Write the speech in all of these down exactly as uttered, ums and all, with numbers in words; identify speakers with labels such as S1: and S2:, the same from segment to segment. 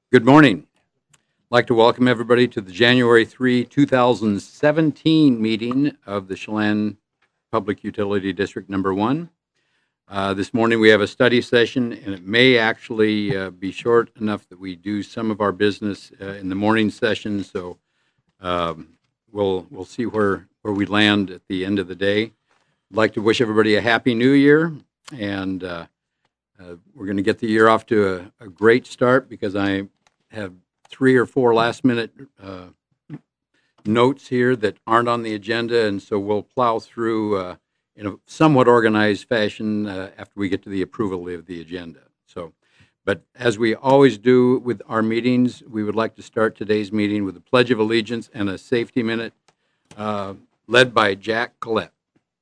S1: Good morning. I'd like to welcome everybody to the January third, two thousand seventeen meeting of the Chelan Public Utility District Number One. Uh, this morning we have a study session, and it may actually uh, be short enough that we do some of our business uh, in the morning session. So um, we'll we'll see where where we land at the end of the day. I'd like to wish everybody a happy New Year, and uh, uh, we're going to get the year off to a, a great start because I have three or four last minute uh, notes here that aren't on the agenda, and so we'll plow through uh, in a somewhat organized fashion uh, after we get to the approval of the agenda. So, but as we always do with our meetings, we would like to start today's meeting with a Pledge of Allegiance and a safety minute uh, led by Jack Collette.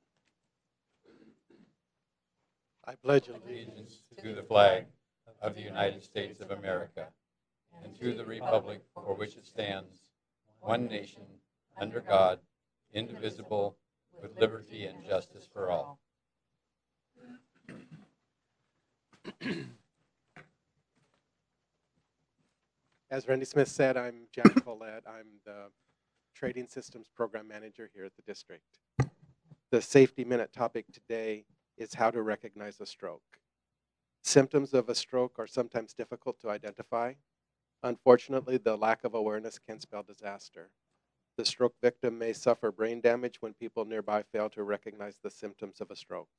S2: I pledge
S1: Allegiance to the flag of the United States of America and to the republic for which it stands, one nation, under God, indivisible, with liberty and justice for all.
S2: As Randy Smith said, I'm Jack Collette. I'm the Trading Systems Program Manager here at the district. The Safety Minute topic today is how to recognize a stroke. Symptoms of a stroke are sometimes difficult to identify. Unfortunately, the lack of awareness can spell disaster. The stroke victim may suffer brain damage when people nearby fail to recognize the symptoms of a stroke.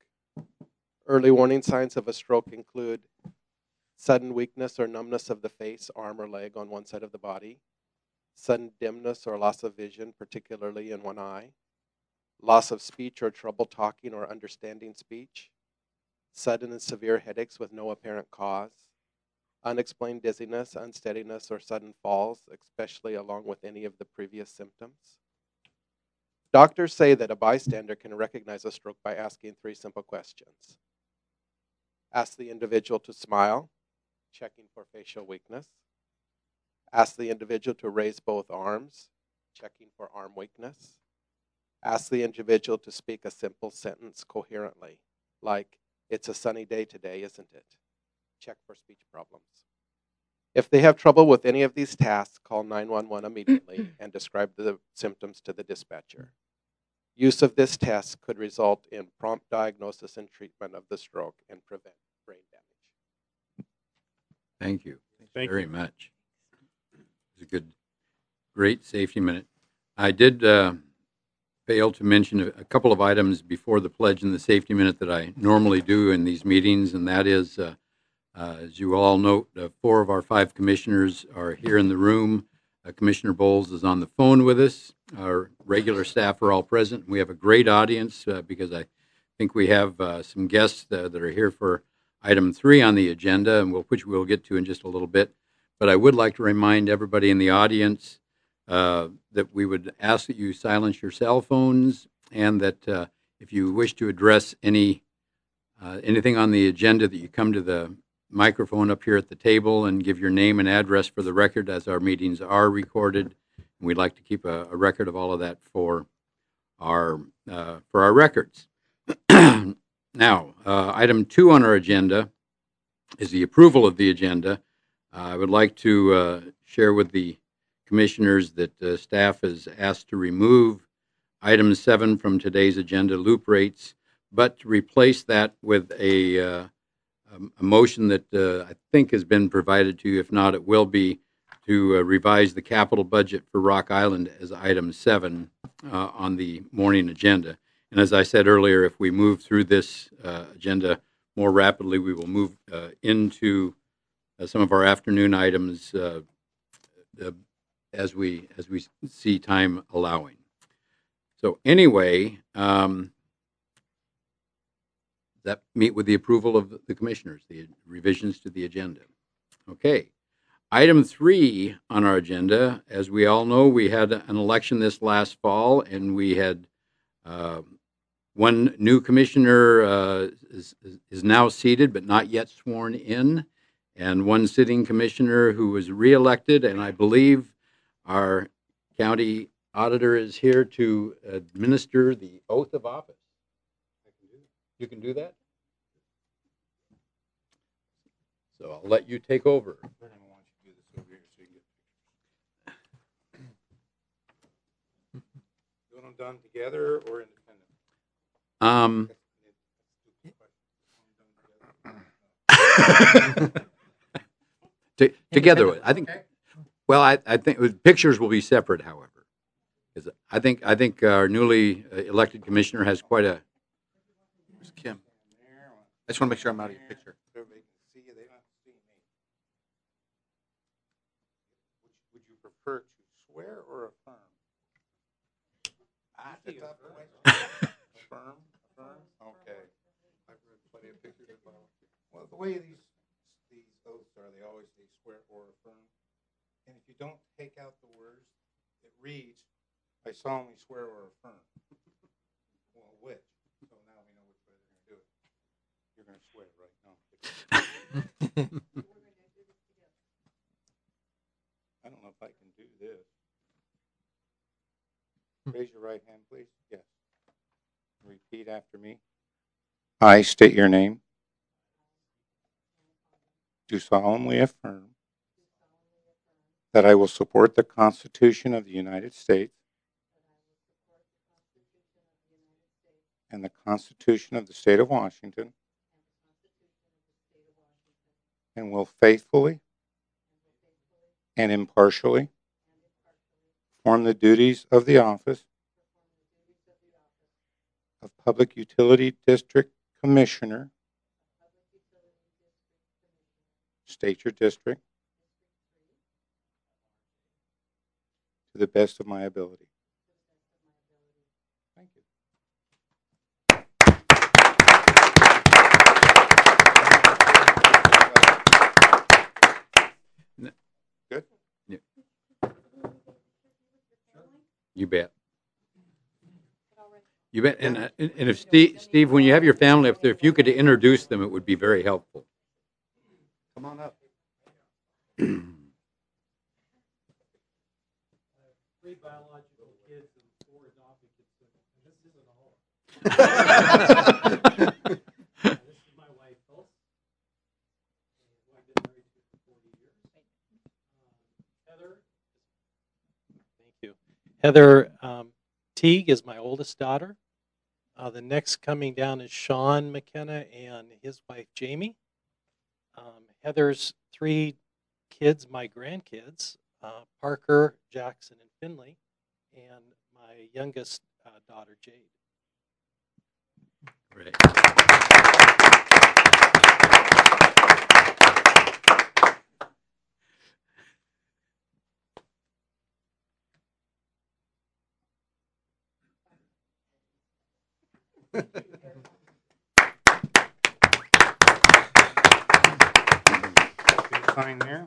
S2: Early warning signs of a stroke include sudden weakness or numbness of the face, arm, or leg on one side of the body, sudden dimness or loss of vision, particularly in one eye, loss of speech or trouble talking or understanding speech, sudden and severe headaches with no apparent cause, unexplained dizziness, unsteadiness, or sudden falls, especially along with any of the previous symptoms. Doctors say that a bystander can recognize a stroke by asking three simple questions. Ask the individual to smile, checking for facial weakness. Ask the individual to raise both arms, checking for arm weakness. Ask the individual to speak a simple sentence coherently, like, "It's a sunny day today, isn't it?" Check for speech problems. If they have trouble with any of these tasks, call nine one one immediately and describe the symptoms to the dispatcher. Use of this test could result in prompt diagnosis and treatment of the stroke and prevent brain damage.
S1: Thank you
S2: Thank
S1: very
S2: you.
S1: much. It's a good, great safety minute. I did uh, fail to mention a, a couple of items before the pledge and the safety minute that I normally do in these meetings, and that is, uh, uh, as you all note, uh, four of our five commissioners are here in the room. Uh, Commissioner Bowles is on the phone with us. Our regular staff are all present. We have a great audience uh, because I think we have uh, some guests uh, that are here for item three on the agenda, and we'll, which we'll get to in just a little bit. But I would like to remind everybody in the audience uh, that we would ask that you silence your cell phones, and that uh, if you wish to address any uh, anything on the agenda, that you come to the microphone up here at the table and give your name and address for the record, as our meetings are recorded. And we'd like to keep a, a record of all of that for our uh, for our records. Now, uh, item two on our agenda is the approval of the agenda. Uh, I would like to uh, share with the commissioners that uh, staff is asked to remove item seven from today's agenda, loop rates, but to replace that with a, uh, a motion that uh, I think has been provided to you. If not, it will be to uh, revise the capital budget for Rock Island as item seven uh, on the morning agenda. And as I said earlier, if we move through this uh, agenda more rapidly, we will move uh, into uh, some of our afternoon items uh, uh, as we as we see time allowing. So anyway, um, that meet with the approval of the commissioners, the revisions to the agenda. Okay. Item three on our agenda, as we all know, we had an election this last fall, and we had uh, one new commissioner uh, is, is now seated but not yet sworn in, and one sitting commissioner who was reelected, and I believe our county auditor is here to administer the oath of office. You can do that? So I'll let you take over.
S3: We're going to want you to do this over here. done together or independent?
S1: Um, to, together, I think.
S3: Okay.
S1: Well, I, I think pictures will be separate, however, because I think I think our newly elected commissioner has quite a.
S4: Where's Kim? I just want to make sure I'm out of your picture.
S3: Everybody can see you. They don't have to see me. Would, would you prefer to swear or affirm? Ah, that's a tough question. Affirm? Affirm? Okay. I've read plenty of pictures of Bible. Well, the way these these oaths are, they always say swear or affirm. And if you don't take out the words, it reads, I solemnly swear or affirm. Well, which? So now we know which way they're going to do it. You're going to swear, right? No. I don't know if I can do this. Raise your right hand, please. Yes. Repeat after me. I state your name. Do solemnly affirm that I will support the Constitution of the United States and the Constitution of the State of Washington, and will faithfully and impartially perform the duties of the office of Public Utility District Commissioner. State your district. To the best of my ability. Thank you. Good?
S1: Yeah. You bet. You bet. And, uh, and if Steve, Steve, when you have your family up there, if you could introduce them, it would be very helpful.
S3: Come on up.
S5: Three biological kids and four adopted kids, and this isn't all. uh, this is my wife, Phyllis, who I've been married to for forty years. Um, Heather, thank you. Heather um, Teague is my oldest daughter. Uh, the next coming down is Sean McKenna and his wife Jamie. Um, Heather's three kids, my grandkids, uh, Parker, Jackson, and Finley, and my youngest uh, daughter, Jade.
S1: Right.
S3: Sign there.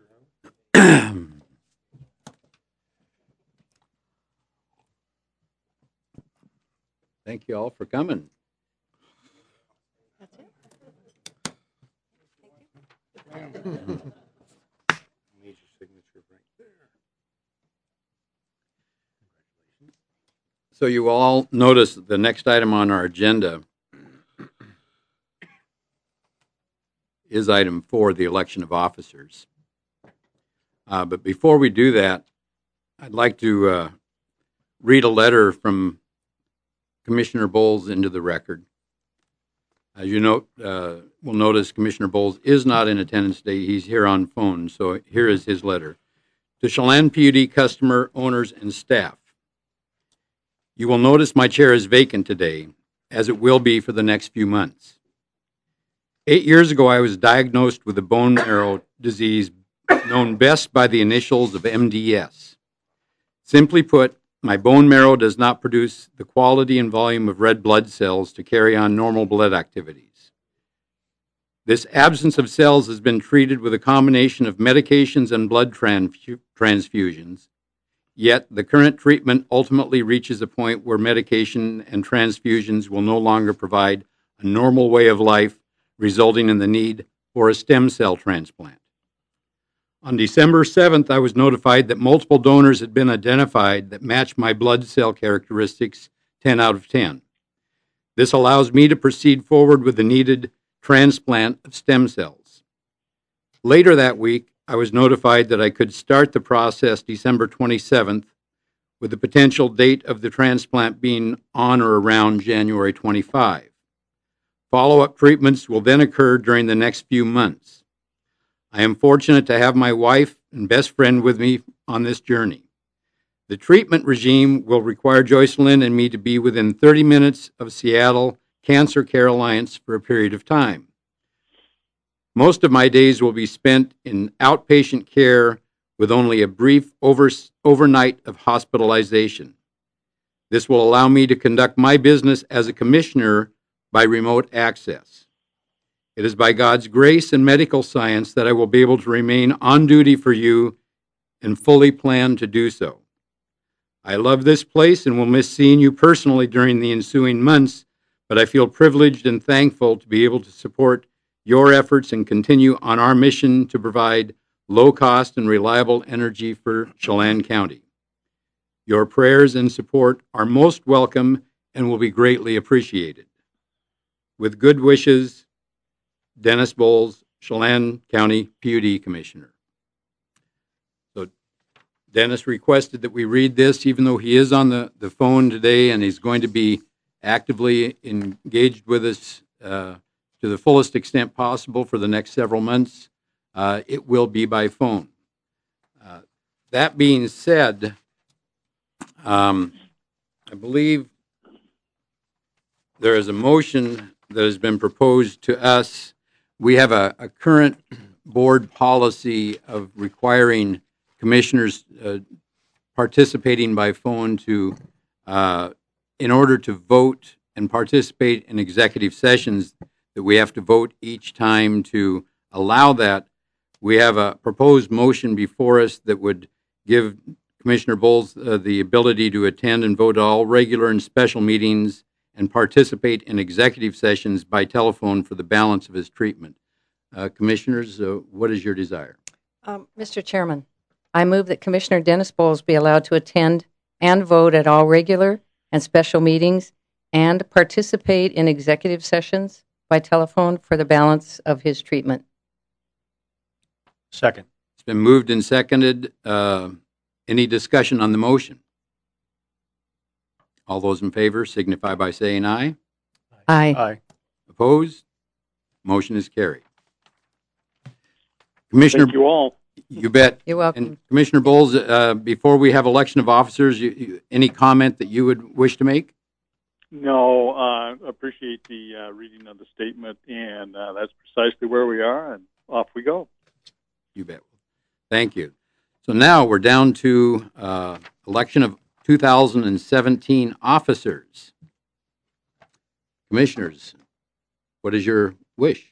S1: Thank you all for coming.
S6: That's it.
S3: Need your signature right there.
S1: So you all notice the next item on our agenda is item four, the election of officers. Uh, but before we do that, I'd like to uh, read a letter from Commissioner Bowles into the record. As you note, uh, we'll notice Commissioner Bowles is not in attendance today. He's here on phone, so here is his letter. To Chelan P U D customer, owners, and staff. You will notice my chair is vacant today, as it will be for the next few months. Eight years ago, I was diagnosed with a bone marrow disease known best by the initials of M D S. Simply put, my bone marrow does not produce the quality and volume of red blood cells to carry on normal blood activities. This absence of cells has been treated with a combination of medications and blood transfu- transfusions, yet the current treatment ultimately reaches a point where medication and transfusions will no longer provide a normal way of life, resulting in the need for a stem cell transplant. On December seventh, I was notified that multiple donors had been identified that match my blood cell characteristics ten out of ten. This allows me to proceed forward with the needed transplant of stem cells. Later that week, I was notified that I could start the process December twenty-seventh with the potential date of the transplant being on or around January twenty-fifth. Follow-up treatments will then occur during the next few months. I am fortunate to have my wife and best friend with me on this journey. The treatment regime will require Joycelyn and me to be within thirty minutes of Seattle Cancer Care Alliance for a period of time. Most of my days will be spent in outpatient care with only a brief over, overnight of hospitalization. This will allow me to conduct my business as a commissioner by remote access. It is by God's grace and medical science that I will be able to remain on duty for you and fully plan to do so. I love this place and will miss seeing you personally during the ensuing months, but I feel privileged and thankful to be able to support your efforts and continue on our mission to provide low-cost and reliable energy for Chelan County. Your prayers and support are most welcome and will be greatly appreciated. With good wishes, Dennis Bowles, Chelan County P U D Commissioner. So Dennis requested that we read this, even though he is on the, the phone today and he's going to be actively engaged with us uh, to the fullest extent possible for the next several months. Uh, it will be by phone. Uh, that being said, um, I believe there is a motion that has been proposed to us. We have a, a current board policy of requiring commissioners uh, participating by phone to, uh, in order to vote and participate in executive sessions, that we have to vote each time to allow that. We have a proposed motion before us that would give Commissioner Bowles uh, the ability to attend and vote all regular and special meetings and participate in executive sessions by telephone for the balance of his treatment. Uh, commissioners, uh, what is your desire?
S6: Um, Mister Chairman, I move that Commissioner Dennis Bowles be allowed to attend and vote at all regular and special meetings and participate in executive sessions by telephone for the balance of his treatment.
S5: Second.
S1: It's been moved and seconded. Uh, any discussion on the motion? All those in favor signify by saying aye.
S6: Aye.
S5: Aye.
S1: Opposed? Motion is carried. Commissioner,
S7: Thank you all.
S1: you bet.
S6: You're welcome.
S1: And Commissioner Bowles, uh, before we have election of officers, you, you, any comment that you would wish to make?
S7: No, uh, appreciate the uh, reading of the statement, and uh, that's precisely where we are, and off we go.
S1: You bet. Thank you. So now we're down to uh, election of two thousand seventeen officers. Commissioners, what is your wish?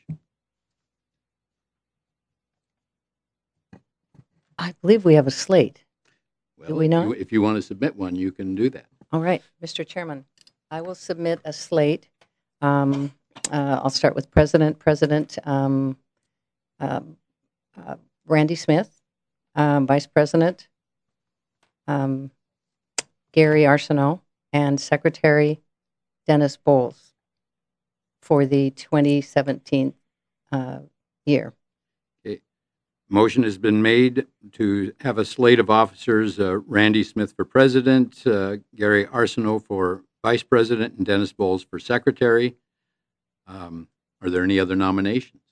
S6: I believe we have a slate.
S1: Well,
S6: Do we
S1: if
S6: not?
S1: you- If you want to submit one, you can do that.
S6: All right, Mister Chairman, I will submit a slate. Um, uh, I'll start with President. President um, um, uh, Randy Smith, um, Vice President um, Gary Arsenault, and Secretary Dennis Bowles for the twenty seventeen uh, year.
S1: Motion has been made to have a slate of officers, uh, Randy Smith for president, uh, Gary Arsenault for vice president, and Dennis Bowles for secretary. Um, are there any other nominations?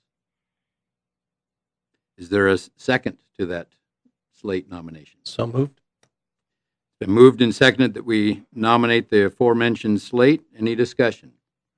S1: Is there a second to that slate nomination?
S5: So moved.
S1: It's been moved and seconded that we nominate the aforementioned slate. Any discussion?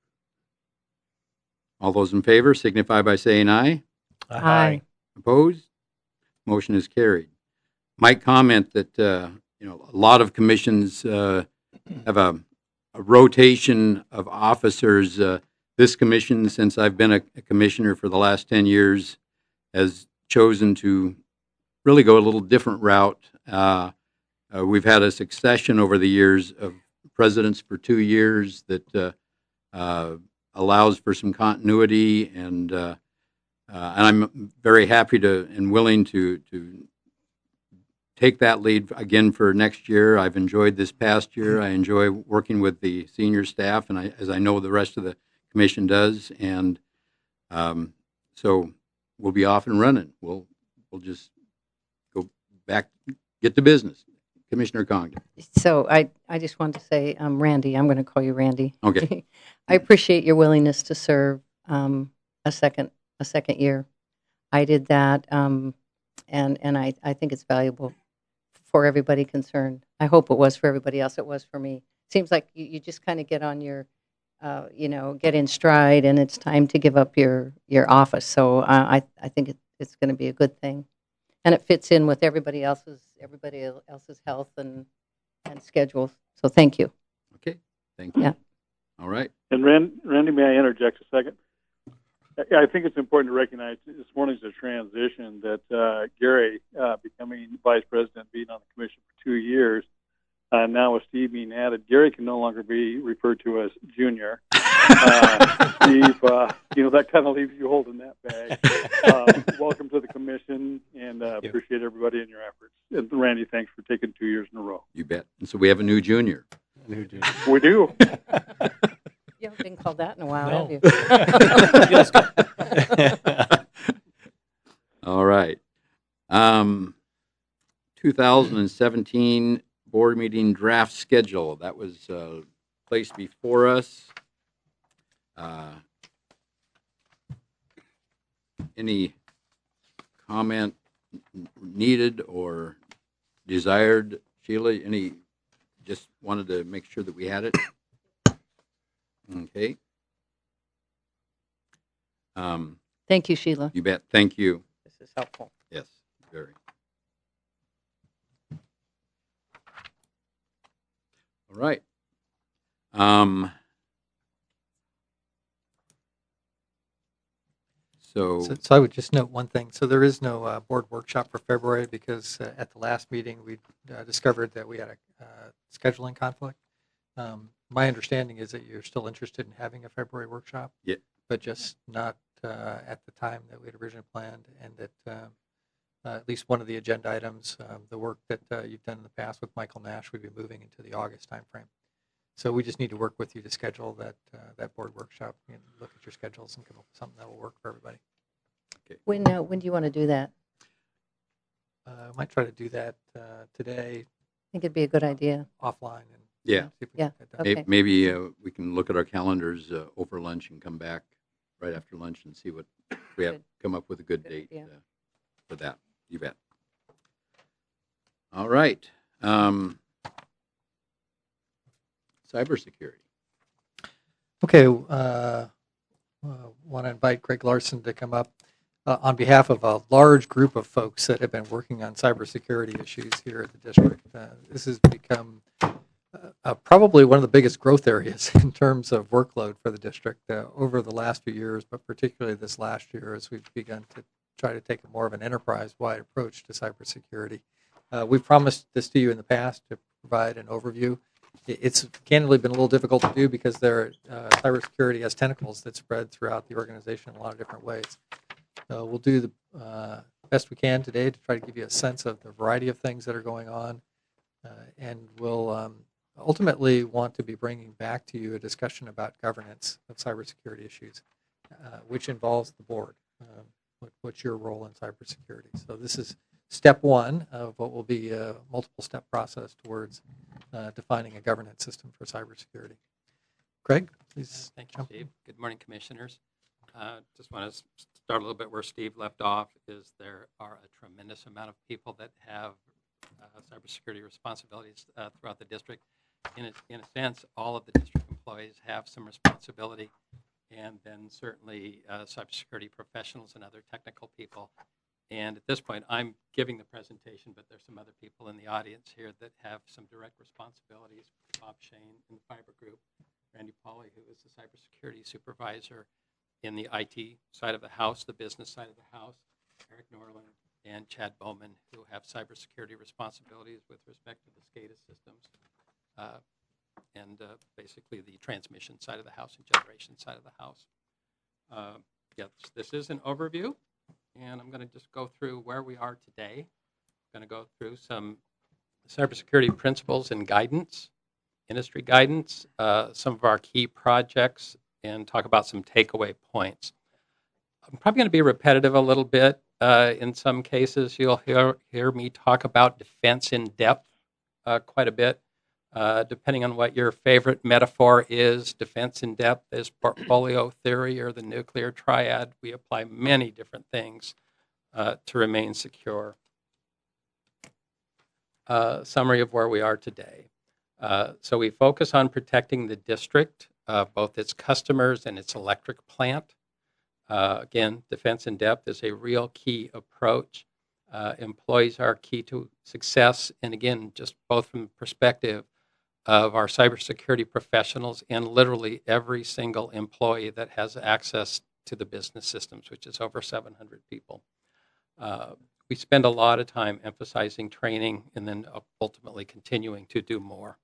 S1: All those in favor signify by saying aye.
S6: Aye.
S1: Opposed? Motion is carried. Might comment that uh, you know a lot of commissions uh, have a, a rotation of officers. Uh, this commission, since I've been a, a commissioner for the last ten years, has chosen to really go a little different route. Uh, uh, we've had a succession over the years of presidents for two years that uh, uh, allows for some continuity and. Uh, Uh, and I'm very happy to and willing to to take that lead again for next year. I've enjoyed this past year. I enjoy working with the senior staff, and I, as I know the rest of the commission does. And um, so we'll be off and running. We'll we'll just go back, get to business, Commissioner Congdon.
S6: So I, I just wanted to say, um, Randy, I'm going to call you Randy.
S1: Okay.
S6: I appreciate your willingness to serve um, a second a second year. I did that, um, and and I, I think it's valuable for everybody concerned. I hope it was for everybody else. It was for me. Seems like you, you just kind of get on your, uh, you know, get in stride, and it's time to give up your your office. So uh, I I think it, it's going to be a good thing, and it fits in with everybody else's everybody else's health and and schedules. So thank you.
S1: Okay. Thank you.
S6: Yeah.
S1: All right.
S7: And Rand, Randy, may I interject a second? I I think it's important to recognize this morning's a transition that uh, Gary uh, becoming vice president, being on the commission for two years, uh, now with Steve being added, Gary can no longer be referred to as junior. Uh, Steve, uh, you know, that kind of leaves you holding that bag. Uh, welcome to the commission, and uh, appreciate everybody in your efforts. And Randy, thanks for taking two years in a row.
S1: You bet. And so we have a new junior.
S4: New dude.
S7: We do.
S6: You haven't been called that in a while,
S5: No.
S6: have you?
S1: All right. Um, two thousand seventeen board meeting draft schedule. That was uh, placed before us. Uh, any comment n- needed or desired, Sheila? Any? Just wanted to make sure that we had it. Okay. Um,
S6: Thank you, Sheila.
S1: you bet. Thank you.
S6: This is helpful.
S1: Yes, very. All right. Um, so,
S8: So, so I would just note one thing. So there is no uh, board workshop for February because uh, at the last meeting we uh, discovered that we had a uh, scheduling conflict. Um, my understanding is that you're still interested in having a February workshop,
S1: Yeah.
S8: but just not uh, at the time that we had originally planned, and that um, uh, at least one of the agenda items, um, the work that uh, you've done in the past with Michael Nash, would be moving into the August timeframe. So we just need to work with you to schedule that uh, that board workshop and look at your schedules and come up with something that will work for everybody.
S6: When uh, when do you want to do that?
S8: Uh, I might try to do that uh, today
S6: I think it'd be a good idea.
S8: offline and
S1: yeah,
S8: see if we
S6: Yeah,
S8: can get that done.
S1: may-
S6: okay.
S1: maybe uh, we can look at our calendars uh, over lunch and come back right after lunch and see what we have,
S6: Good.
S1: come up with a good
S6: Good
S1: date
S6: idea.
S1: uh, for that. You bet. All right. Um, cybersecurity.
S8: Okay, uh, uh, want to invite Greg Larson to come up uh, on behalf of a large group of folks that have been working on cybersecurity issues here at the district. Uh, this has become uh, uh, probably one of the biggest growth areas in terms of workload for the district uh, over the last few years, but particularly this last year as we've begun to try to take a more of an enterprise-wide approach to cybersecurity. Uh, we've promised this to you in the past to provide an overview. It's candidly been a little difficult to do because there, uh, cybersecurity has tentacles that spread throughout the organization in a lot of different ways. So we'll do the uh, best we can today to try to give you a sense of the variety of things that are going on, uh, and we'll um, ultimately want to be bringing back to you a discussion about governance of cybersecurity issues, uh, which involves the board. Uh, what, what's your role in cybersecurity? So this is step one of what will be a multiple step process towards uh, defining a governance system for cybersecurity. Craig, please.
S9: Thank you,
S8: jump
S9: Steve.
S8: in.
S9: Good morning, Commissioners. Uh, just want to start a little bit where Steve left off. Is there are a tremendous amount of people that have uh, cybersecurity responsibilities uh, throughout the district. In a, in a sense, all of the district employees have some responsibility, and then certainly uh, cybersecurity professionals and other technical people. And at this point, I'm giving the presentation, but there's some other people in the audience here that have some direct responsibilities. Bob Shane in the fiber group, Randy Pauly, who is the cybersecurity supervisor in the I T side of the house, the business side of the house, Eric Norland, and Chad Bowman, who have cybersecurity responsibilities with respect to the SCADA systems, uh, and uh, basically the transmission side of the house and generation side of the house. Uh, yes, this is an overview, and I'm going to just go through where we are today. I'm going to go through some cybersecurity principles and guidance, industry guidance, uh, some of our key projects, and talk about some takeaway points. I'm probably going to be repetitive a little bit. Uh, in some cases, you'll hear, hear me talk about defense in depth uh, quite a bit. Uh, depending on what your favorite metaphor is, defense in depth is portfolio theory or the nuclear triad. We apply many different things uh, to remain secure. Uh, summary of where we are today. Uh, so we focus on protecting the district, uh, both its customers and its electric plant. Uh, again, defense in depth is a real key approach. Uh, employees are key to success, and again, just both from the perspective of our cybersecurity professionals and literally every single employee that has access to the business systems, which is over seven hundred people. Uh, we spend a lot of time emphasizing training and then ultimately continuing to do more.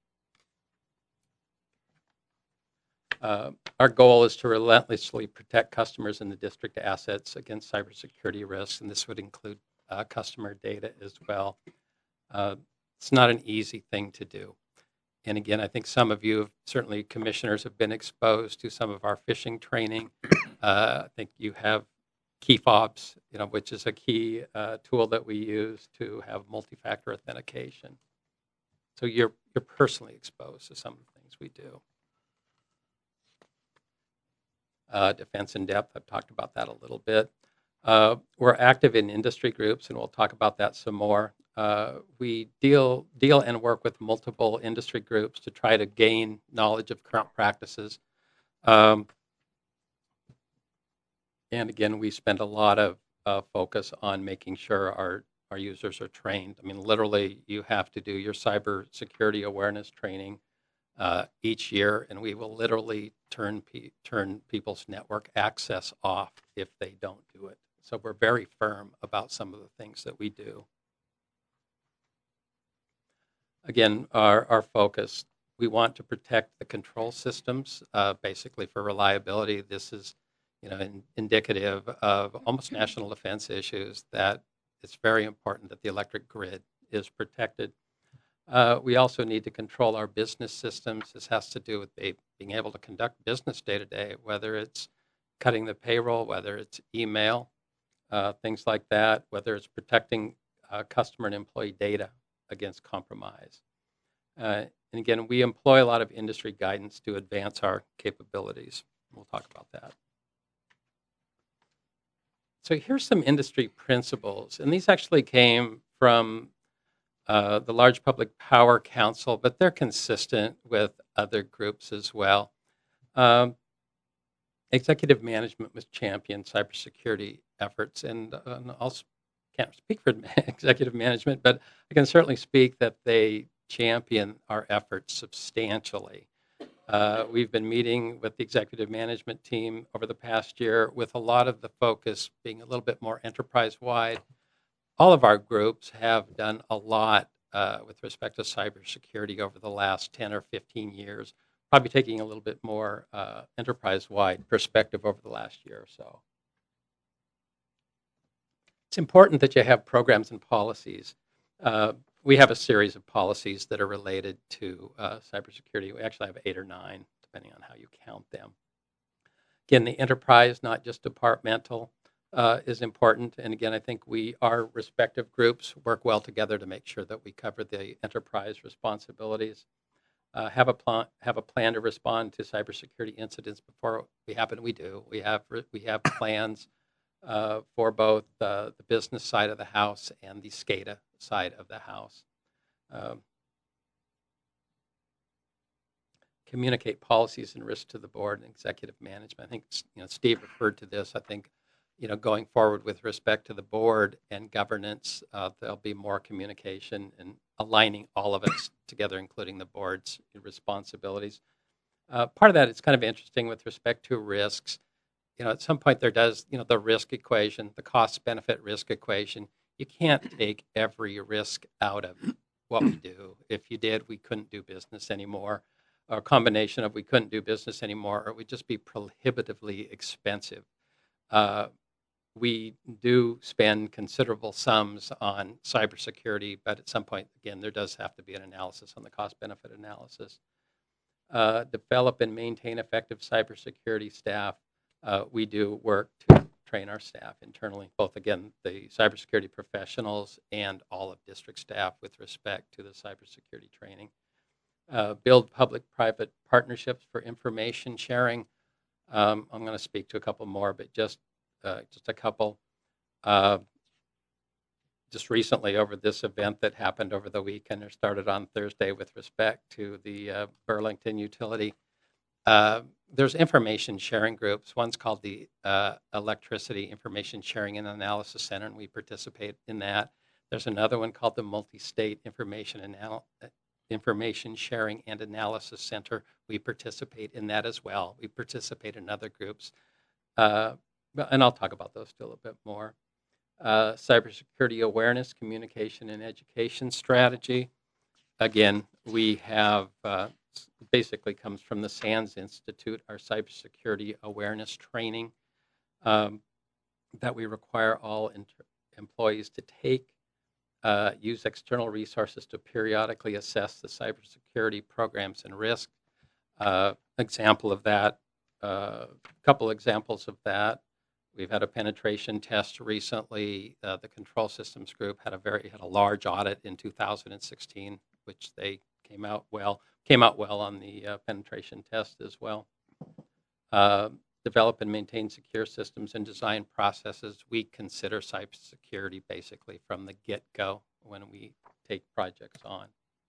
S9: Uh, our goal is to relentlessly protect customers and the district assets against cybersecurity risks, and this would include uh, customer data as well. Uh, it's not an easy thing to do. And again, I think some of you, certainly commissioners, have been exposed to some of our phishing training. Uh, I think you have key fobs, you know, which is a key uh, tool that we use to have multi-factor authentication. So you're you're personally exposed to some of the things we do. Uh, defense in depth, I've talked about that a little bit. Uh, we're active in industry groups, and we'll talk about that some more. Uh, we deal deal and work with multiple industry groups to try to gain knowledge of current practices. Um, and again, we spend a lot of uh, focus on making sure our, our users are trained. I mean, literally, you have to do your cybersecurity awareness training uh, each year, and we will literally turn pe- turn people's network access off if they don't do it. So we're very firm about some of the things that we do. Again, our, our focus, we want to protect the control systems, uh, basically for reliability. This is, you know, in, indicative of almost national defense issues, that it's very important that the electric grid is protected. Uh, we also need to control our business systems. This has to do with be, being able to conduct business day to day, whether it's cutting the payroll, whether it's email, uh, things like that, whether it's protecting uh, customer and employee data against compromise. Uh, and again, we employ a lot of industry guidance to advance our capabilities. We'll talk about that. So here's some industry principles, and these actually came from uh, the Large Public Power Council, but they're consistent with other groups as well. Um, executive management was championed cybersecurity efforts, and, uh, and I'll can't speak for executive management, but I can certainly speak that they champion our efforts substantially. Uh, we've been meeting with the executive management team over the past year with a lot of the focus being a little bit more enterprise-wide. All of our groups have done a lot uh, with respect to cybersecurity over the last ten or fifteen years, probably taking a little bit more uh, enterprise-wide perspective over the last year or so. It's important that you have programs and policies. Uh, we have a series of policies that are related to uh, cybersecurity. We actually have eight or nine, depending on how you count them. Again, the enterprise, not just departmental, uh, is important. And again, I think we, our respective groups, work well together to make sure that we cover the enterprise responsibilities. Uh, have a plan. Have a plan to respond to cybersecurity incidents before we happen. We do. We have we have plans. Uh, for both uh, the business side of the house and the SCADA side of the house. Um, communicate policies and risks to the board and executive management. I think, you know, Steve referred to this. I think, you know, going forward with respect to the board and governance, uh, there'll be more communication and aligning all of us together, including the board's responsibilities. Uh, part of that is kind of interesting with respect to risks. You know, at some point there does, you know, the risk equation, the cost-benefit risk equation. You can't take every risk out of what we do. If you did, we couldn't do business anymore. Or a combination of we couldn't do business anymore, or it would just be prohibitively expensive. Uh, we do spend considerable sums on cybersecurity, but at some point, again, there does have to be an analysis on the cost-benefit analysis. Uh, develop and maintain effective cybersecurity staff. Uh, we do work to train our staff internally, both, again, the cybersecurity professionals and all of district staff with respect to the cybersecurity training. Uh, build public-private partnerships for information sharing. Um, I'm going to speak to a couple more, but just uh, just a couple. Uh, just recently, over this event that happened over the weekend, or started on Thursday, with respect to the uh, Burlington utility, uh, there's information sharing groups. One's called the uh, Electricity Information Sharing and Analysis Center, and we participate in that. There's another one called the Multi-State Information Anal- Information Sharing and Analysis Center. We participate in that as well. We participate in other groups. Uh, and I'll talk about those still a little bit more. Uh, cybersecurity awareness, communication, and education strategy. Again, we have, uh, basically comes from the SANS Institute, our cybersecurity awareness training um, that we require all inter- employees to take. Uh, use external resources to periodically assess the cybersecurity programs and risk. Uh, example of that, a uh, couple examples of that. We've had a penetration test recently. Uh, the Control Systems Group had a very had a large audit in two thousand sixteen, which they came out well came out well on the uh, penetration test as well. Uh, develop and maintain secure systems and design processes. We consider cybersecurity basically from the get-go when we take projects on.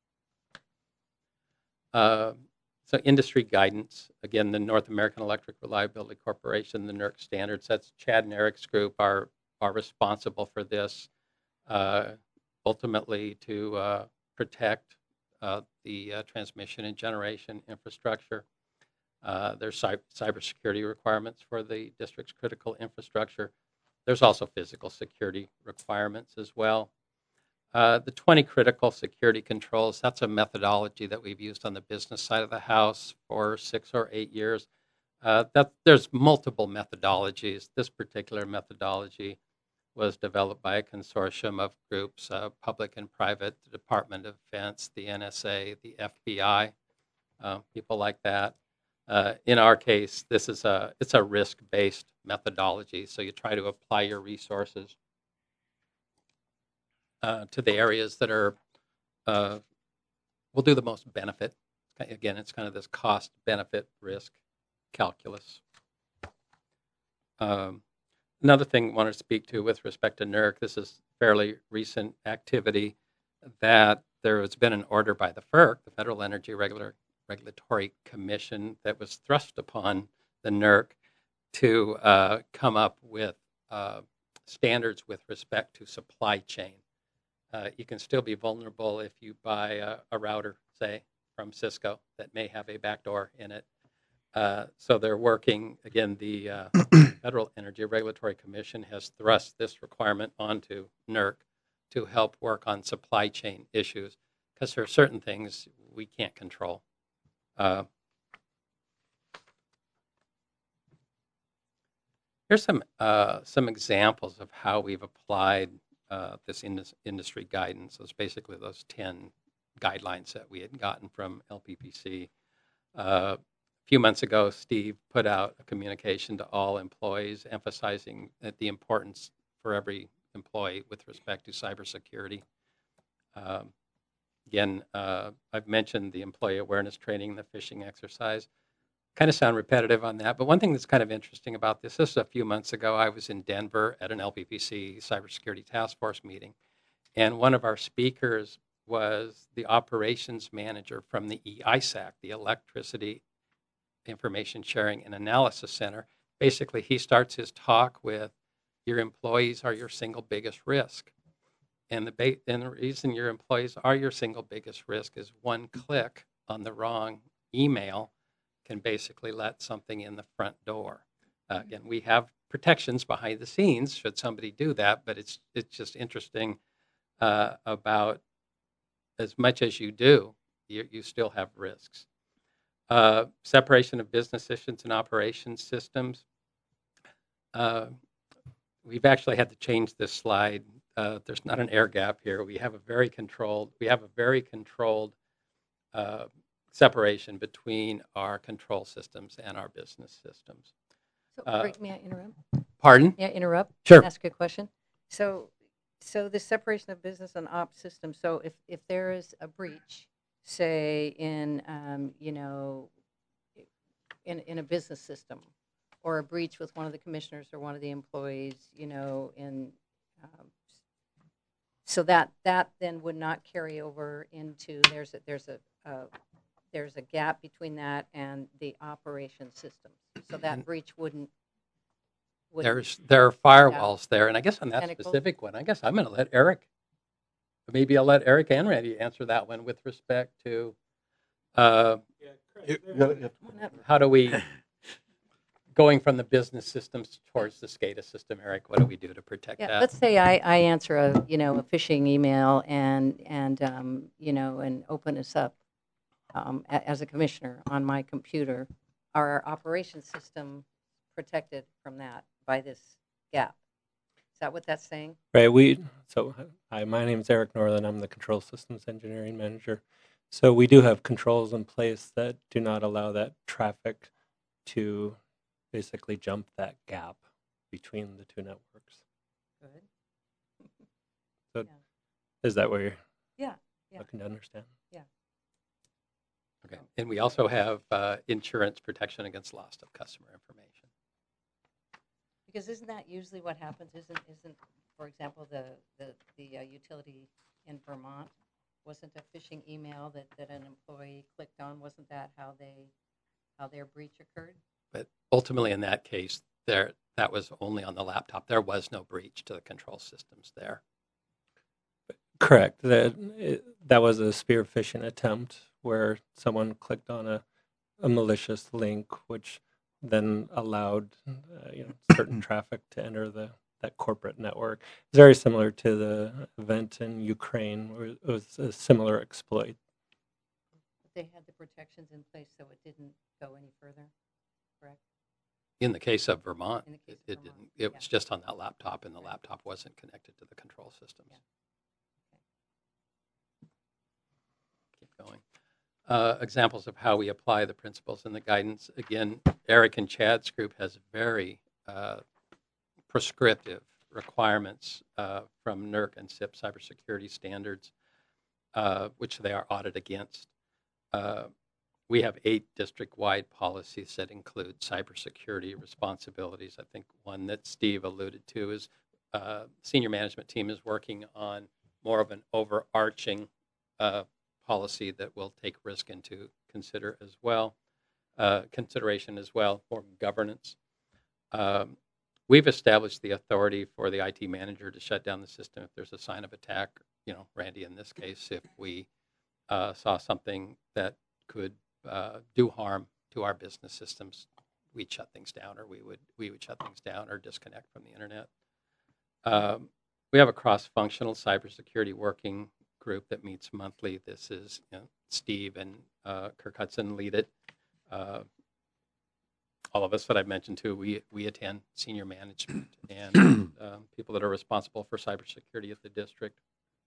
S9: Uh, so industry guidance, again, the North American Electric Reliability Corporation, the NERC standards, that's Chad and Eric's group are, are responsible for this, uh, ultimately to uh, protect uh, the uh, transmission and generation infrastructure. Uh, there's cy- cybersecurity requirements for the district's critical infrastructure. There's also physical security requirements as well. Uh, the twenty critical security controls, that's a methodology that we've used on the business side of the house for six or eight years. Uh, that, there's multiple methodologies. This particular methodology was developed by a consortium of groups, uh, public and private, the Department of Defense, the N S A, the F B I, uh, people like that. Uh, in our case, this is a it's a risk-based methodology, so you try to apply your resources uh, to the areas that are uh, will do the most benefit. Again, it's kind of this cost-benefit risk calculus. Um, another thing I want to speak to with respect to NERC, this is fairly recent activity, that there has been an order by the FERC, the Federal Energy Regular Regulatory Commission, that was thrust upon the NERC to uh, come up with uh, standards with respect to supply chain. Uh, you can still be vulnerable if you buy a, a router, say, from Cisco that may have a backdoor in it. Uh, so they're working, again, the uh, Federal Energy Regulatory Commission has thrust this requirement onto NERC to help work on supply chain issues, because there are certain things we can't control. Uh, here's some uh, some examples of how we've applied uh, this indus- industry guidance. It's basically those ten guidelines that we had gotten from L P P C. Uh, a few months ago, Steve put out a communication to all employees emphasizing that the importance for every employee with respect to cybersecurity. Um, Again, uh, I've mentioned the employee awareness training, the phishing exercise. Kind of sound repetitive on that, but one thing that's kind of interesting about this, this is a few months ago, I was in Denver at an L P P C cybersecurity task force meeting, and one of our speakers was the operations manager from the E I S A C, the Electricity Information Sharing and Analysis Center. Basically, he starts his talk with, your employees are your single biggest risk. And the, ba- and the reason your employees are your single biggest risk is one click on the wrong email can basically let something in the front door. Uh, again, we have protections behind the scenes should somebody do that, but it's it's just interesting uh, about as much as you do, you, you still have risks. Uh, separation of business systems and operations systems. Uh, we've actually had to change this slide. Uh, there's not an air gap here. We have a very controlled. We have a very controlled uh, separation between our control systems and our business systems.
S6: So,
S9: Uh,
S6: Greg, may I interrupt?
S9: Pardon?
S6: Yeah, interrupt?
S9: Sure.
S6: Ask a question. So, so the separation of business and ops system. So, if if there is a breach, say in um, you know, in in a business system, or a breach with one of the commissioners or one of the employees, you know, in um, so that that then would not carry over into there's a, there's a uh, there's a gap between that and the operation systems. So that breach wouldn't. wouldn't
S9: There's there are firewalls there, and I guess on that
S6: Tentacles.
S9: specific one, I guess I'm going to let Eric. Maybe I'll let Eric and Randy answer that one with respect to uh,
S3: You- you gotta- you have to-
S9: how do we going from the business systems towards the SCADA system. Eric, what do we do to protect
S6: Yeah,
S9: that?
S6: let's say I, I answer a you know a phishing email and and um, you know and open this up um, a, as a commissioner on my computer. Are our operation system protected from that by this gap? Is that what that's saying?
S10: Right. We so hi, my name is Eric Norland. I'm the Control Systems Engineering Manager. So we do have controls in place that do not allow that traffic to basically jump that gap between the two networks.
S6: Good.
S10: So
S6: Yeah.
S10: is that where you're
S6: Yeah. Yeah.
S10: looking to understand?
S9: Okay, and we also have uh, insurance protection against loss of customer information.
S6: Because isn't that usually what happens? Isn't isn't for example the the the uh, utility in Vermont wasn't a phishing email that, that an employee clicked on? Wasn't that how they how their breach occurred?
S9: But ultimately, in that case, there that was only on the laptop. There was no breach to the control systems there.
S10: Correct. That it, that was a spear phishing attempt where someone clicked on a, a malicious link, which then allowed uh, you know certain traffic to enter the that corporate network. It's very similar to the event in Ukraine, where it was a similar exploit.
S6: But they had the protections in place, so it didn't go any further. Correct.
S9: In the case of Vermont,
S6: In the case
S9: it,
S6: of
S9: it
S6: Vermont,
S9: didn't. It
S6: yeah.
S9: was just on that laptop, and the laptop wasn't connected to the control systems.
S6: Yeah.
S9: Keep going. Uh, examples of how we apply the principles and the guidance. Again, Eric and Chad's group has very uh, prescriptive requirements uh, from N E R C and S I P cybersecurity standards, uh, which they are audited against. Uh, we have eight district-wide policies that include cybersecurity responsibilities. I think one that Steve alluded to is uh, senior management team is working on more of an overarching uh, policy that will take risk into consider as well, uh, consideration as well for governance. Um, we've established the authority for the I T manager to shut down the system if there's a sign of attack. You know, Randy, in this case, if we uh, saw something that could uh, do harm to our business systems, we'd shut things down, or we would we would shut things down or disconnect from the internet. Um, we have a cross-functional cybersecurity working group that meets monthly. This is you know, Steve and uh, Kirk Hudson lead it. Uh, all of us that I've mentioned too, we we attend senior management and um, people that are responsible for cybersecurity at the district.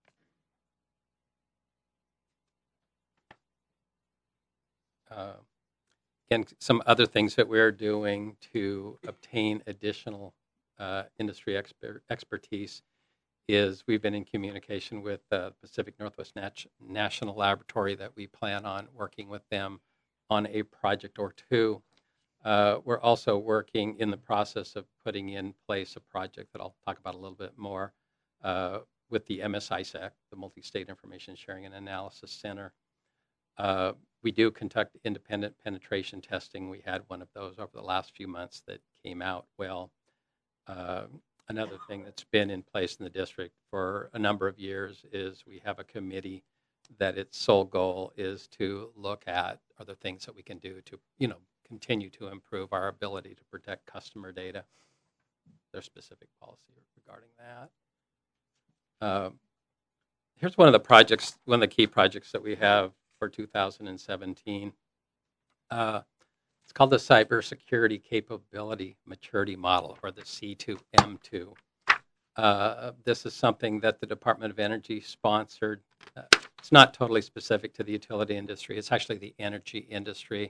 S9: Uh, again, some other things that we're doing to obtain additional uh, industry expert, expertise is we've been in communication with uh, Pacific Northwest Nat- National Laboratory that we plan on working with them on a project or two. Uh, we're also working in the process of putting in place a project that I'll talk about a little bit more uh, with the M S I S A C, the Multi-State Information Sharing and Analysis Center. Uh, we do conduct independent penetration testing. We had one of those over the last few months that came out well. Uh, another thing that's been in place in the district for a number of years is we have a committee that its sole goal is to look at other things that we can do to, you know, continue to improve our ability to protect customer data. There's specific policy regarding that. Uh, here's one of the projects, one of the key projects that we have for two thousand seventeen. Uh, it's called the Cybersecurity Capability Maturity Model, or the C two M two. Uh, this is something that the Department of Energy sponsored. Uh, it's not totally specific to the utility industry. It's actually the energy industry.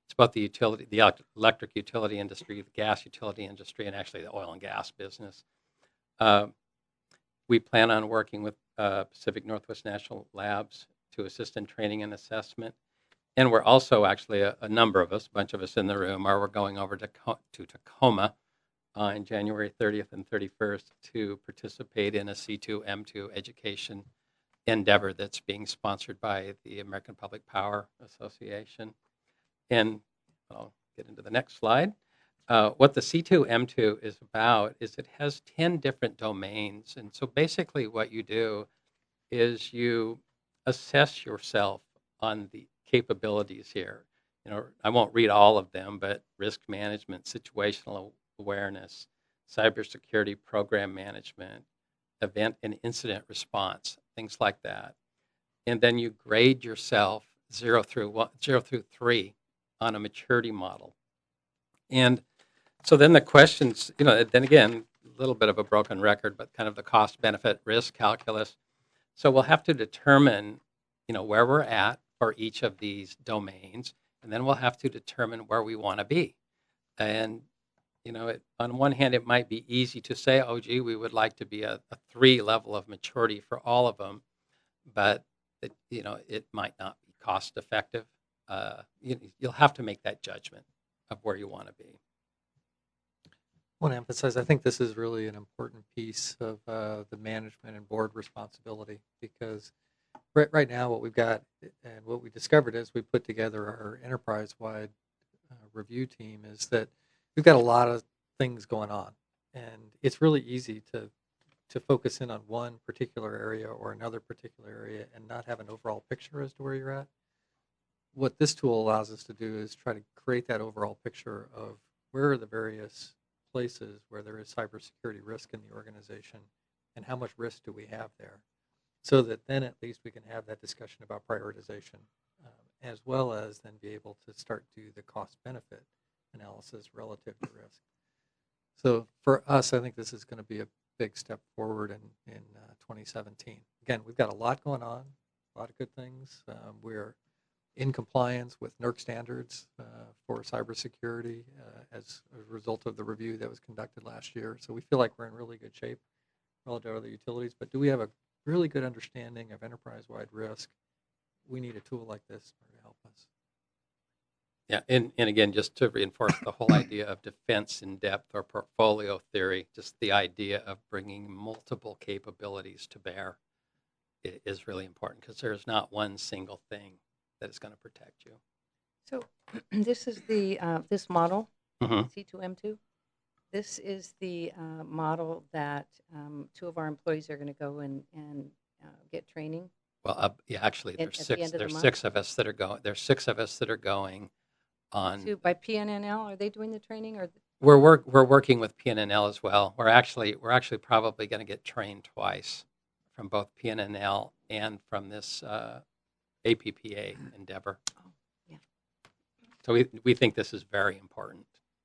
S9: It's about the utility, the elec- electric utility industry, the gas utility industry, and actually the oil and gas business. Uh, we plan on working with uh, Pacific Northwest National Labs to assist in training and assessment. And we're also actually, a, a number of us, a bunch of us in the room, are we're going over to, to Tacoma uh, in January thirtieth and thirty-first to participate in a C two M two education endeavor that's being sponsored by the American Public Power Association. And I'll get into the next slide. Uh, what the C two M two is about is it has ten different domains. And so basically what you do is you assess yourself on the capabilities here. You know, I won't read all of them, but risk management, situational awareness, cybersecurity program management, event and incident response, things like that. And then you grade yourself zero through one, zero through three on a maturity model. And so then the questions, you know, then again, a little bit of a broken record, but kind of the cost benefit risk calculus. So we'll have to determine, you know, where we're at for each of these domains, and then we'll have to determine where we want to be. And, you know, it, on one hand, it might be easy to say, oh, gee, we would like to be a, a three level of maturity for all of them, but, it, you know, it might not be cost effective. Uh, you, you'll have to make that judgment of where you want to be.
S8: I want to emphasize, I think this is really an important piece of uh, the management and board responsibility, because right, right now what we've got and what we discovered as we put together our enterprise-wide uh, review team is that we've got a lot of things going on, and it's really easy to to focus in on one particular area or another particular area and not have an overall picture as to where you're at. What this tool allows us to do is try to create that overall picture of where are the various places where there is cybersecurity risk in the organization and how much risk do we have there, so that then at least we can have that discussion about prioritization, um, as well as then be able to start to do the cost benefit analysis relative to risk. So for us, I think this is going to be a big step forward in, in uh, twenty seventeen. Again, we've got a lot going on, a lot of good things. Um, we're in compliance with NERC standards uh, for cybersecurity uh, as a result of the review that was conducted last year. So we feel like we're in really good shape relative to other utilities. But do we have a really good understanding of enterprise-wide risk? We need a tool like this to help us.
S9: Yeah, and, and again, just to reinforce the whole idea of defense in depth or portfolio theory, just the idea of bringing multiple capabilities to bear is really important, because there's not one single thing that is going to protect you.
S6: So this is the, uh, this model,
S9: Mhm.
S6: C two M two. This is the uh, model that um, two of our employees are going to go and, and uh, get training.
S9: Well, uh, yeah, actually,
S6: At-
S9: there's
S6: at the
S9: six.
S6: end of the
S9: There's
S6: month?
S9: six of us that are going. There's six of us that are going on.
S6: To, by P N N L, are they doing the training or?
S9: We're work. We're working with P N N L as well. We're actually we're actually probably going to get trained twice from both P N N L and from this uh, A P P A endeavor.
S6: Oh, yeah.
S9: So we we think this is very important.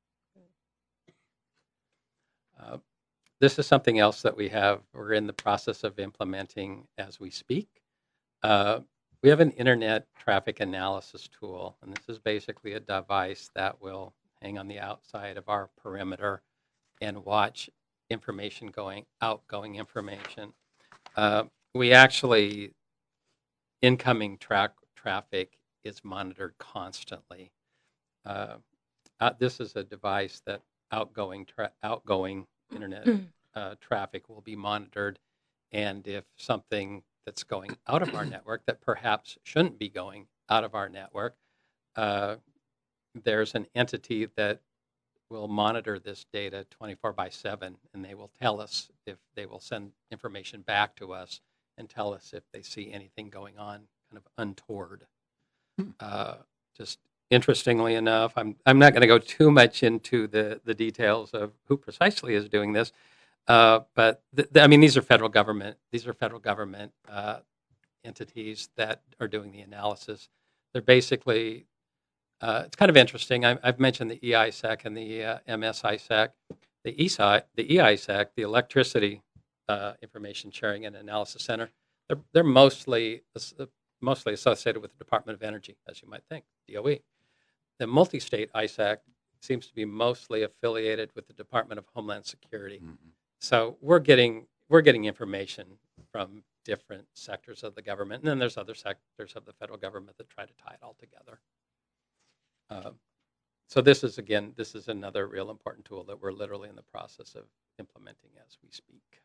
S9: Uh, this is something else that we have. We're in the process of implementing as we speak. Uh, we have an internet traffic analysis tool, and this is basically a device that will hang on the outside of our perimeter and watch information going, outgoing information. Uh, we actually, incoming track traffic is monitored constantly. Uh, uh, this is a device that outgoing tra- outgoing internet uh, traffic will be monitored, and if something that's going out of our network that perhaps shouldn't be going out of our network, uh, there's an entity that will monitor this data twenty-four by seven, and they will tell us if they will send information back to us and tell us if they see anything going on kind of untoward. Uh, just interestingly enough, I'm I'm not going to go too much into the, the details of who precisely is doing this, uh, but th- th- I mean these are federal government these are federal government uh, entities that are doing the analysis. They're basically uh, it's kind of interesting. I, I've mentioned the E I S E C and the uh, M S I S E C. The E S I, the E I S E C, the Electricity uh, Information Sharing and Analysis Center, they're they're mostly mostly associated with the Department of Energy, as you might think, D O E. the multi-state I S A C seems to be mostly affiliated with the Department of Homeland Security.
S1: Mhm.
S9: So we're getting we're getting information from different sectors of the government, and then there's other sectors of the federal government that try to tie it all together. Uh, so this is again, this is another real important tool that we're literally in the process of implementing as we speak.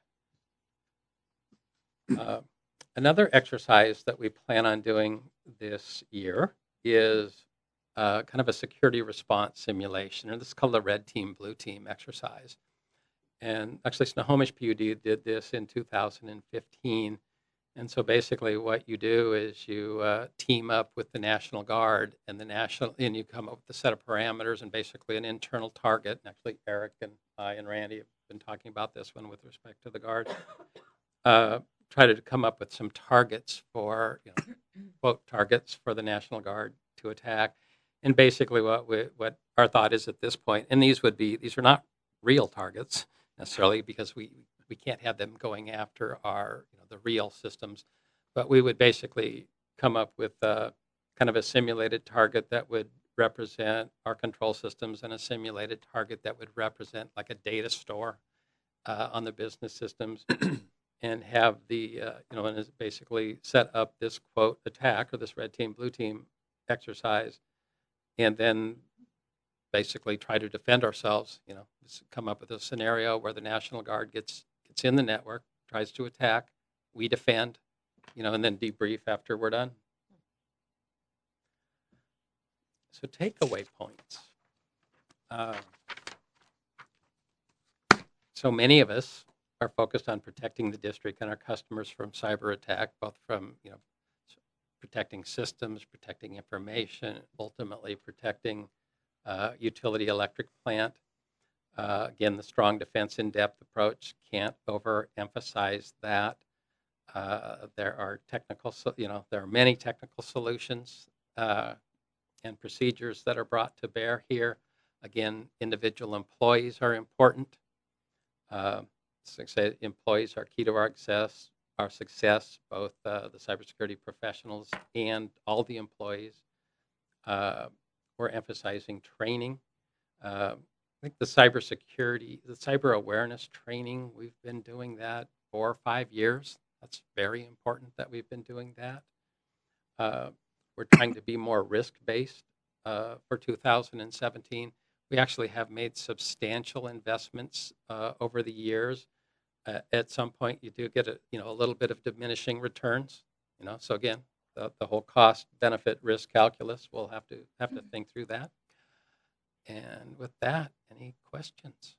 S9: Uh, another exercise that we plan on doing this year is uh, kind of a security response simulation, and this is called the red team, blue team exercise. And actually, Snohomish P U D did this in two thousand fifteen. And so basically what you do is you uh, team up with the National Guard and the national, and you come up with a set of parameters and basically an internal target. And actually, Eric and I and Randy have been talking about this one with respect to the Guard. Uh, try to come up with some targets for, you know, quote, targets for the National Guard to attack. And basically what we, what our thought is at this point, and these would be, these are not real targets necessarily, because we, we can't have them going after our, you know, the real systems, but we would basically come up with a, kind of a simulated target that would represent our control systems and a simulated target that would represent like a data store uh, on the business systems and have the, uh, you know, and is basically set up this quote attack or this red team, blue team exercise, and then basically try to defend ourselves, you know, come up with a scenario where the National Guard gets gets in the network, tries to attack, we defend, you know, and then debrief after we're done. So takeaway points. Uh, so many of us are focused on protecting the district and our customers from cyber attack, both from, you know, protecting systems, protecting information, ultimately protecting Uh, utility electric plant. Uh, again, the strong defense in-depth approach, can't overemphasize that. Uh, there are technical, you know, there are many technical solutions uh, and procedures that are brought to bear here. Again, individual employees are important. Uh, success, employees are key to our success, our success, both uh, the cybersecurity professionals and all the employees. Uh, We're emphasizing training. Uh, I think the cybersecurity, the cyber awareness training, we've been doing that for five years. That's very important that we've been doing that. Uh, we're trying to be more risk-based uh, for two thousand seventeen. We actually have made substantial investments uh, over the years. Uh, at some point, you do get a, you know, a little bit of diminishing returns. You know, so again, The, the whole cost benefit risk calculus, we'll have to have to think through that. And with that, any questions?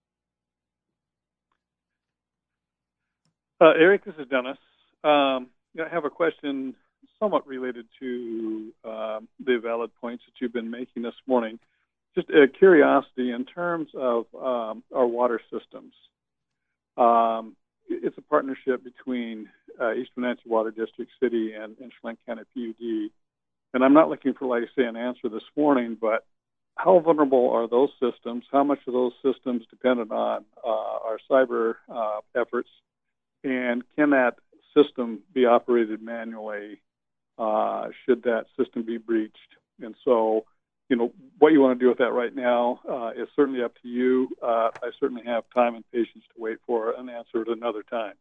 S7: Uh, Eric, this is Dennis. Um, I have a question somewhat related to um, the valid points that you've been making this morning. Just a curiosity in terms of um, our water systems. Um, it's a partnership between uh, East Wenatchee Water District City and, and Chelan County P U D. And I'm not looking for, like I say, an answer this morning, but how vulnerable are those systems? How much are those systems dependent on uh, our cyber uh, efforts? And can that system be operated manually uh, should that system be breached? And so, you know, what you want to do with that right now uh, is certainly up to you. Uh, I certainly have time and patience to wait for an answer at another time.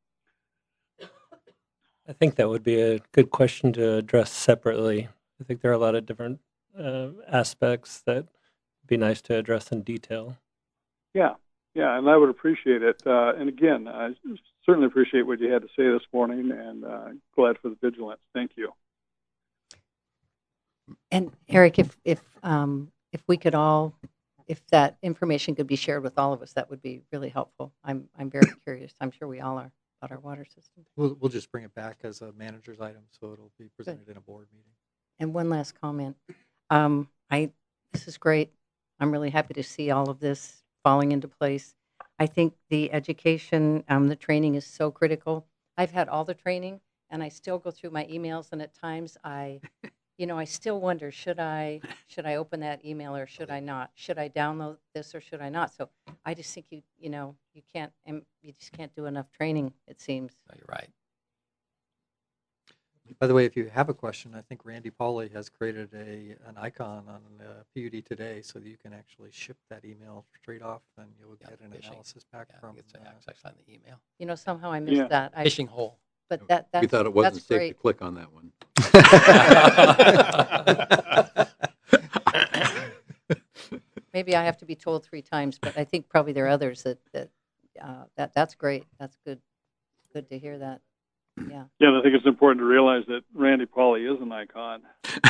S10: I think that would be a good question to address separately. I think there are a lot of different uh, aspects that would be nice to address in detail.
S7: Yeah, yeah, and I would appreciate it. Uh, and again, I certainly appreciate what you had to say this morning, and uh, glad for the vigilance. Thank you.
S6: And Eric, if if um, if we could all, if that information could be shared with all of us, that would be really helpful. I'm I'm very curious. I'm sure we all are about our water system.
S8: We'll, we'll just bring it back as a manager's item, so it'll be presented in a board meeting.
S6: And one last comment. Um, I this is great. I'm really happy to see all of this falling into place. I think the education, um, the training is so critical. I've had all the training, and I still go through my emails, and at times I, you know, I still wonder, should I should I open that email or should I not? Should I download this or should I not? So I just think you you know you can't you just can't do enough training. It seems.
S9: No, you're right.
S8: By the way, if you have a question, I think Randy Pauly has created a an icon on uh, P U D Today so that you can actually ship that email straight off, and you'll
S9: Yeah,
S8: get an
S9: phishing.
S8: analysis back
S9: Yeah, I
S8: from.
S9: think it's,
S8: Uh,
S9: it's actually on the email.
S6: You know, somehow I missed
S7: Yeah.
S6: that. I,
S9: Phishing hole.
S6: but that that's
S1: We thought it wasn't
S6: that's
S1: safe
S6: great.
S1: to click on that one.
S6: Maybe I have to be told three times, but I think probably there are others that that uh, that that's great. That's good. Good to hear that. Yeah.
S7: Yeah, and I think it's important to realize that Randy Pauly is an icon.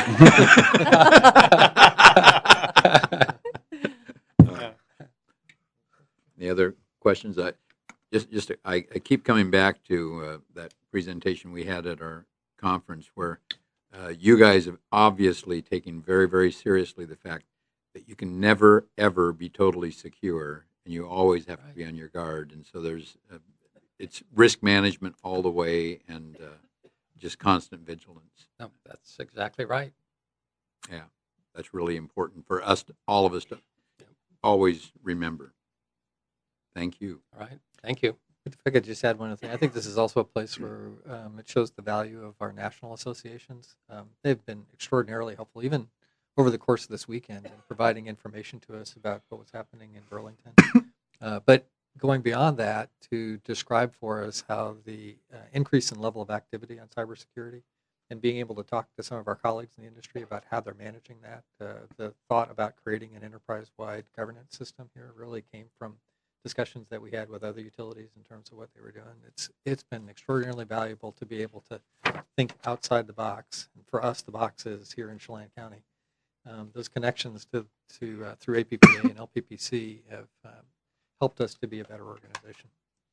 S1: Uh, Any other questions? I just just I, I keep coming back to uh, that presentation we had at our conference where uh, you guys have obviously taken very very seriously the fact that you can never ever be totally secure, and you always have to be on your guard. And so there's uh, it's risk management all the way, and uh, just constant vigilance.
S9: No, that's exactly right.
S1: Yeah, that's really important for us, to, all of us, to always remember. Thank you.
S9: All right. Thank you.
S8: If I could just add one other thing, I think this is also a place where um, it shows the value of our national associations. Um, they've been extraordinarily helpful, even over the course of this weekend, in providing information to us about what was happening in Burlington. Uh, but going beyond that, to describe for us how the uh, increase in level of activity on cybersecurity and being able to talk to some of our colleagues in the industry about how they're managing that. Uh, the thought about creating an enterprise-wide governance system here really came from discussions that we had with other utilities in terms of what they were doing. It's it's been extraordinarily valuable to be able to think outside the box. And for us, the box is here in Chelan County. Um, those connections to to uh, through A P P A and L P P C have um, helped us to be a better organization.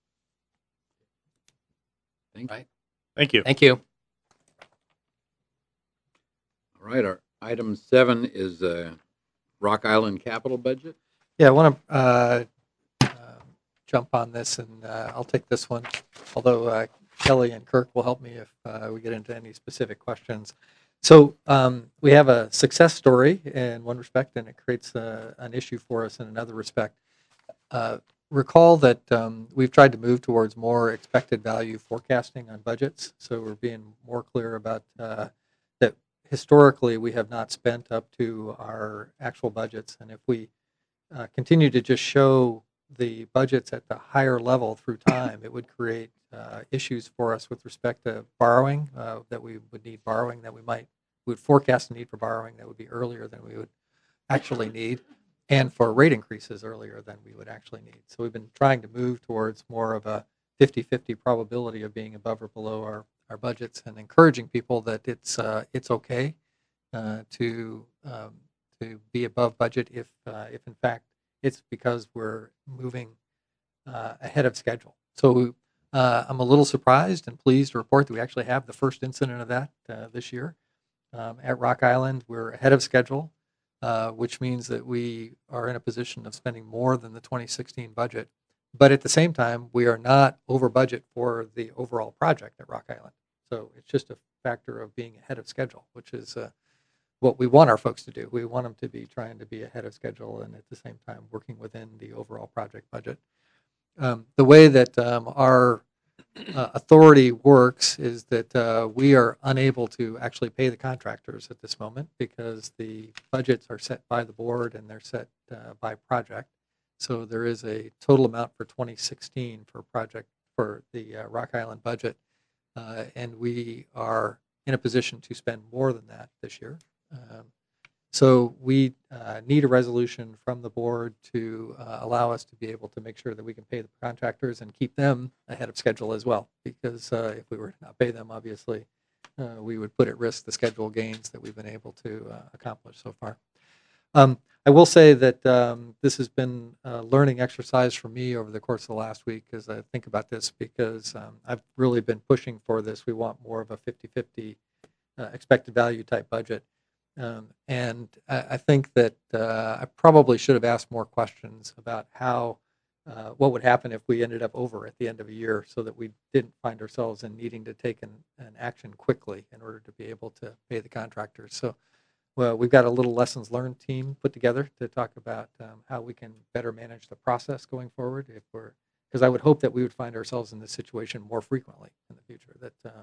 S1: Thank you.
S9: Right.
S11: Thank you.
S9: Thank you.
S1: All right, our item seven is uh, Rock Island capital budget.
S8: Yeah, I want to uh, uh, jump on this, and uh, I'll take this one, although uh, Kelly and Kirk will help me if uh, we get into any specific questions. So um, we have a success story in one respect, and it creates a, an issue for us in another respect. Uh, recall that um, we've tried to move towards more expected value forecasting on budgets, so we're being more clear about uh, that historically we have not spent up to our actual budgets, and if we uh, continue to just show the budgets at the higher level through time, it would create uh, issues for us with respect to borrowing, uh, that we would need borrowing, that we might we would forecast a need for borrowing that would be earlier than we would actually need, and for rate increases earlier than we would actually need. So we've been trying to move towards more of a fifty-fifty probability of being above or below our, our budgets, and encouraging people that it's uh, it's okay uh, to um, to be above budget if uh, if in fact it's because we're moving uh, ahead of schedule. So uh, I'm a little surprised and pleased to report that we actually have the first incident of that uh, this year. Um, at Rock Island, we're ahead of schedule, uh, which means that we are in a position of spending more than the twenty sixteen budget. But at the same time, we are not over budget for the overall project at Rock Island. So it's just a factor of being ahead of schedule, which is uh, what we want our folks to do. We want them to be trying to be ahead of schedule and at the same time working within the overall project budget. Um, the way that um, our uh, authority works is that uh, we are unable to actually pay the contractors at this moment because the budgets are set by the board and they're set uh, by project. So there is a total amount for twenty sixteen for project for the uh, Rock Island budget, uh, and we are in a position to spend more than that this year. Um, so we uh, need a resolution from the board to uh, allow us to be able to make sure that we can pay the contractors and keep them ahead of schedule as well. Because uh, if we were to not pay them, obviously, uh, we would put at risk the schedule gains that we've been able to uh, accomplish so far. Um, I will say that um, this has been a learning exercise for me over the course of the last week as I think about this, because um, I've really been pushing for this. We want more of a fifty-fifty uh, expected value type budget. Um, and I, I think that uh, I probably should have asked more questions about how, uh, what would happen if we ended up over at the end of a year, so that we didn't find ourselves in needing to take an, an action quickly in order to be able to pay the contractors. So, well, we've got a little lessons learned team put together to talk about um, how we can better manage the process going forward. If we're, because I would hope that we would find ourselves in this situation more frequently in the future. That um,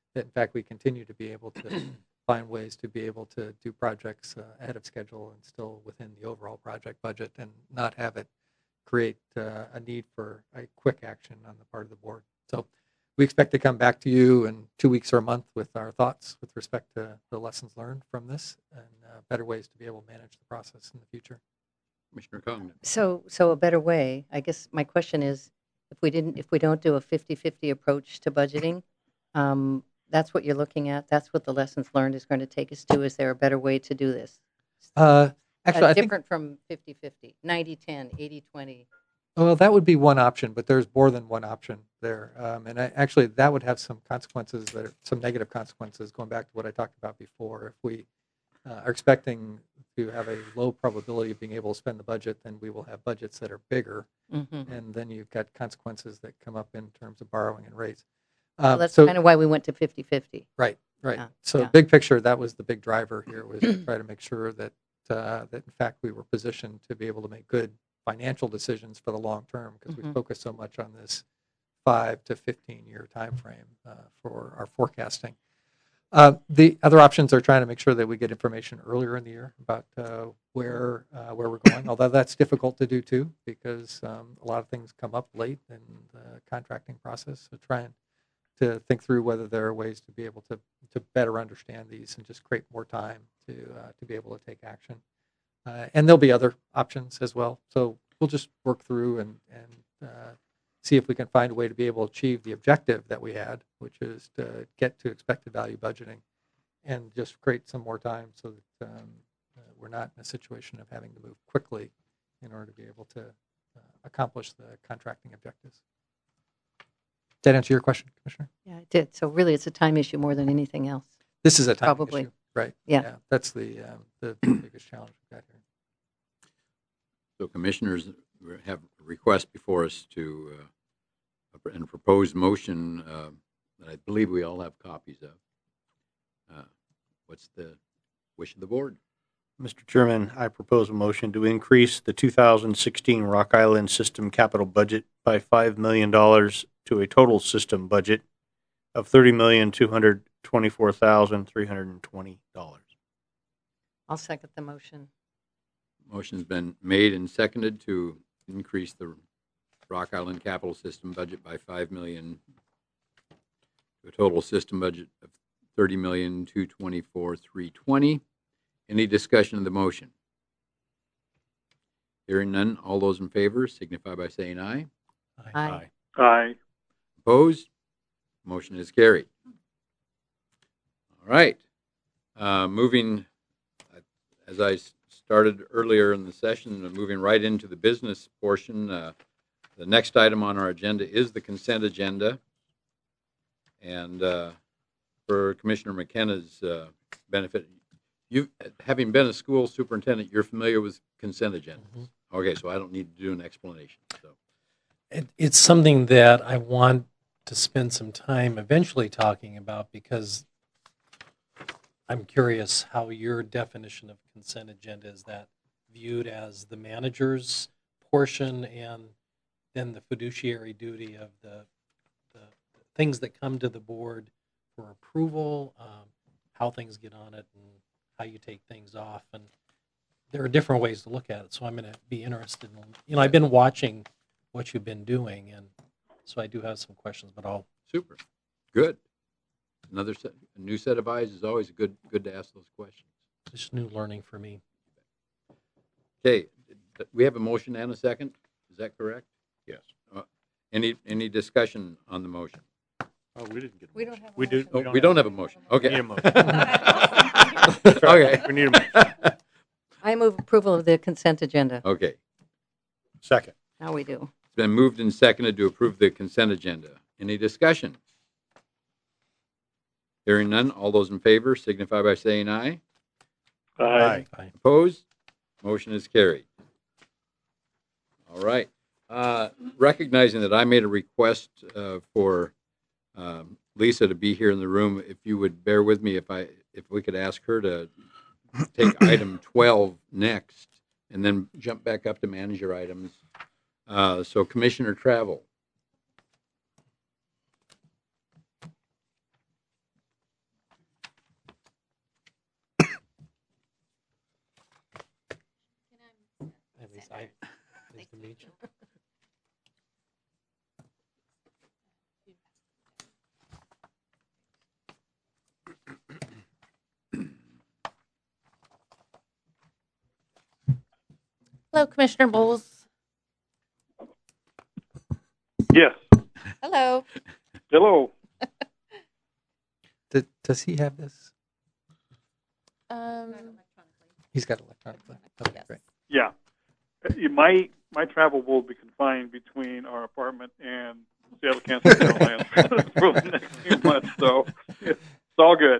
S8: that in fact we continue to be able to find ways to be able to do projects uh, ahead of schedule and still within the overall project budget and not have it create uh, a need for a quick action on the part of the board. So we expect to come back to you in two weeks or a month with our thoughts with respect to the lessons learned from this and uh, better ways to be able to manage the process in the future.
S1: Commissioner Congdon.
S6: So, so a better way, I guess my question is, if we didn't, if we don't do a fifty-fifty approach to budgeting, um, that's what you're looking at? That's what the lessons learned is going to take us to? Is there a better way to do this?
S8: Uh, actually,
S6: uh,
S8: I think,
S6: different from fifty-fifty, ninety ten, eighty twenty.
S8: well, that would be one option, but there's more than one option there. Um, and I, actually, that would have some consequences, that are, some negative consequences, going back to what I talked about before. If we uh, are expecting to have a low probability of being able to spend the budget, then we will have budgets that are bigger.
S6: Mm-hmm.
S8: And then you've got consequences that come up in terms of borrowing and rates.
S6: Well,
S8: Um,
S6: that's
S8: so,
S6: kind of why we went to fifty-fifty.
S8: right, right.
S6: Yeah,
S8: so
S6: yeah.
S8: big picture, that was the big driver here, was to try to make sure that, uh, that in fact we were positioned to be able to make good financial decisions for the long term, because
S6: Mhm.
S8: we focus so much on this five to fifteen year time frame uh, for our forecasting. Uh, the other options are trying to make sure that we get information earlier in the year about uh, where uh, where we're going. Although that's difficult to do too, because um, a lot of things come up late in the contracting process. So trying to think through whether there are ways to be able to to better understand these and just create more time to uh, to be able to take action. Uh, and there'll be other options as well. So we'll just work through and and uh, see if we can find a way to be able to achieve the objective that we had, which is to get to expected value budgeting, and just create some more time so that um, uh, we're not in a situation of having to move quickly in order to be able to uh, accomplish the contracting objectives. Did that answer your question, Commissioner?
S6: Yeah, it did. So really, it's a time issue more than anything else.
S8: This is a time
S6: Probably.
S8: issue, right?
S6: Yeah.
S8: that's the um, the biggest challenge we've got here.
S1: So commissioners have a request before us to, uh, and proposed motion uh, that I believe we all have copies of. Uh, what's the wish of the board?
S4: Mister Chairman, I propose a motion to increase the two thousand sixteen Rock Island System capital budget by five million dollars to a total system budget of thirty million two hundred twenty-four thousand three hundred twenty dollars.
S6: I'll second the motion.
S1: Motion's been made and seconded to increase the Rock Island Capital System budget by five million dollars to a total system budget of thirty million two hundred twenty-four thousand three hundred twenty dollars. Any discussion of the motion? Hearing none, all those in favor signify by saying aye.
S6: Aye.
S7: Aye.
S1: Opposed? Motion is carried. All right. Uh, moving, as I started earlier in the session, uh, moving right into the business portion, uh, the next item on our agenda is the consent agenda. And uh, for Commissioner McKenna's uh, benefit, you, having been a school superintendent, you're familiar with consent agendas. Mm-hmm. Okay, so I don't need to do an explanation. So,
S5: It, it's something that I want to spend some time eventually talking about, because I'm curious how your definition of consent agenda is. That viewed as the manager's portion, and then the fiduciary duty of the, the things that come to the board for approval, um, how things get on it, and how you take things off. And there are different ways to look at it. So I'm going to be interested in, you know, I've been watching what you've been doing, and so I do have some questions, but I'll.
S1: Super. Good. Another set, a new set of eyes is always good, good to ask those questions.
S5: Just new learning for me.
S1: Okay, we have a motion and a second. Is that correct?
S4: Yes.
S1: Uh, any any discussion on the motion?
S4: Oh, we didn't get a
S6: We don't have a
S4: We do.
S6: motion.
S1: Oh,
S4: don't
S1: we don't have a motion. Okay.
S4: We need a motion.
S1: Okay.
S4: We need a motion.
S6: I move approval of the consent agenda.
S1: Okay.
S4: Second.
S6: How we do.
S1: It's been moved and seconded to approve the consent agenda. Any discussion? Hearing none, all those in favor signify by saying aye.
S7: Aye.
S5: Aye.
S1: Opposed? Motion is carried. All right. Uh, recognizing that I made a request uh, for um, Lisa to be here in the room, if you would bear with me, if I if we could ask her to take item twelve next, and then jump back up to manager items. Uh, so, Commissioner Travel.
S11: Hello, Commissioner Bowles.
S7: Yes.
S11: Hello.
S7: Hello.
S8: Does, does he have this?
S11: Um,
S8: He's got electronically. Okay,
S11: Yes.
S8: great.
S7: Yeah. Uh, My my travel will be confined between our apartment and Seattle, Kansas Land for the next few months, so it's all good.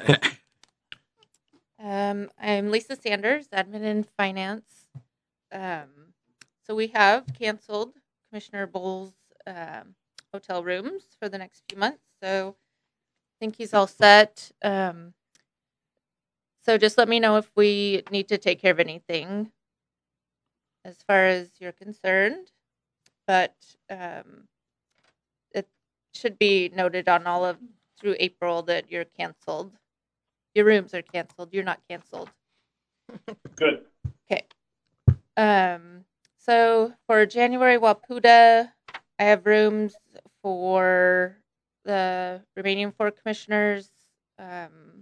S11: um, I'm Lisa Sanders, admin and finance. Um, so we have canceled Commissioner Bowles' um, hotel rooms for the next few months. So I think he's all set. Um, so just let me know if we need to take care of anything as far as you're concerned. But um, it should be noted on all of through April that you're canceled. Your rooms are canceled. You're not canceled.
S7: Good.
S11: Okay. Um, so for January Wapuda, I have rooms for the remaining four commissioners. Um,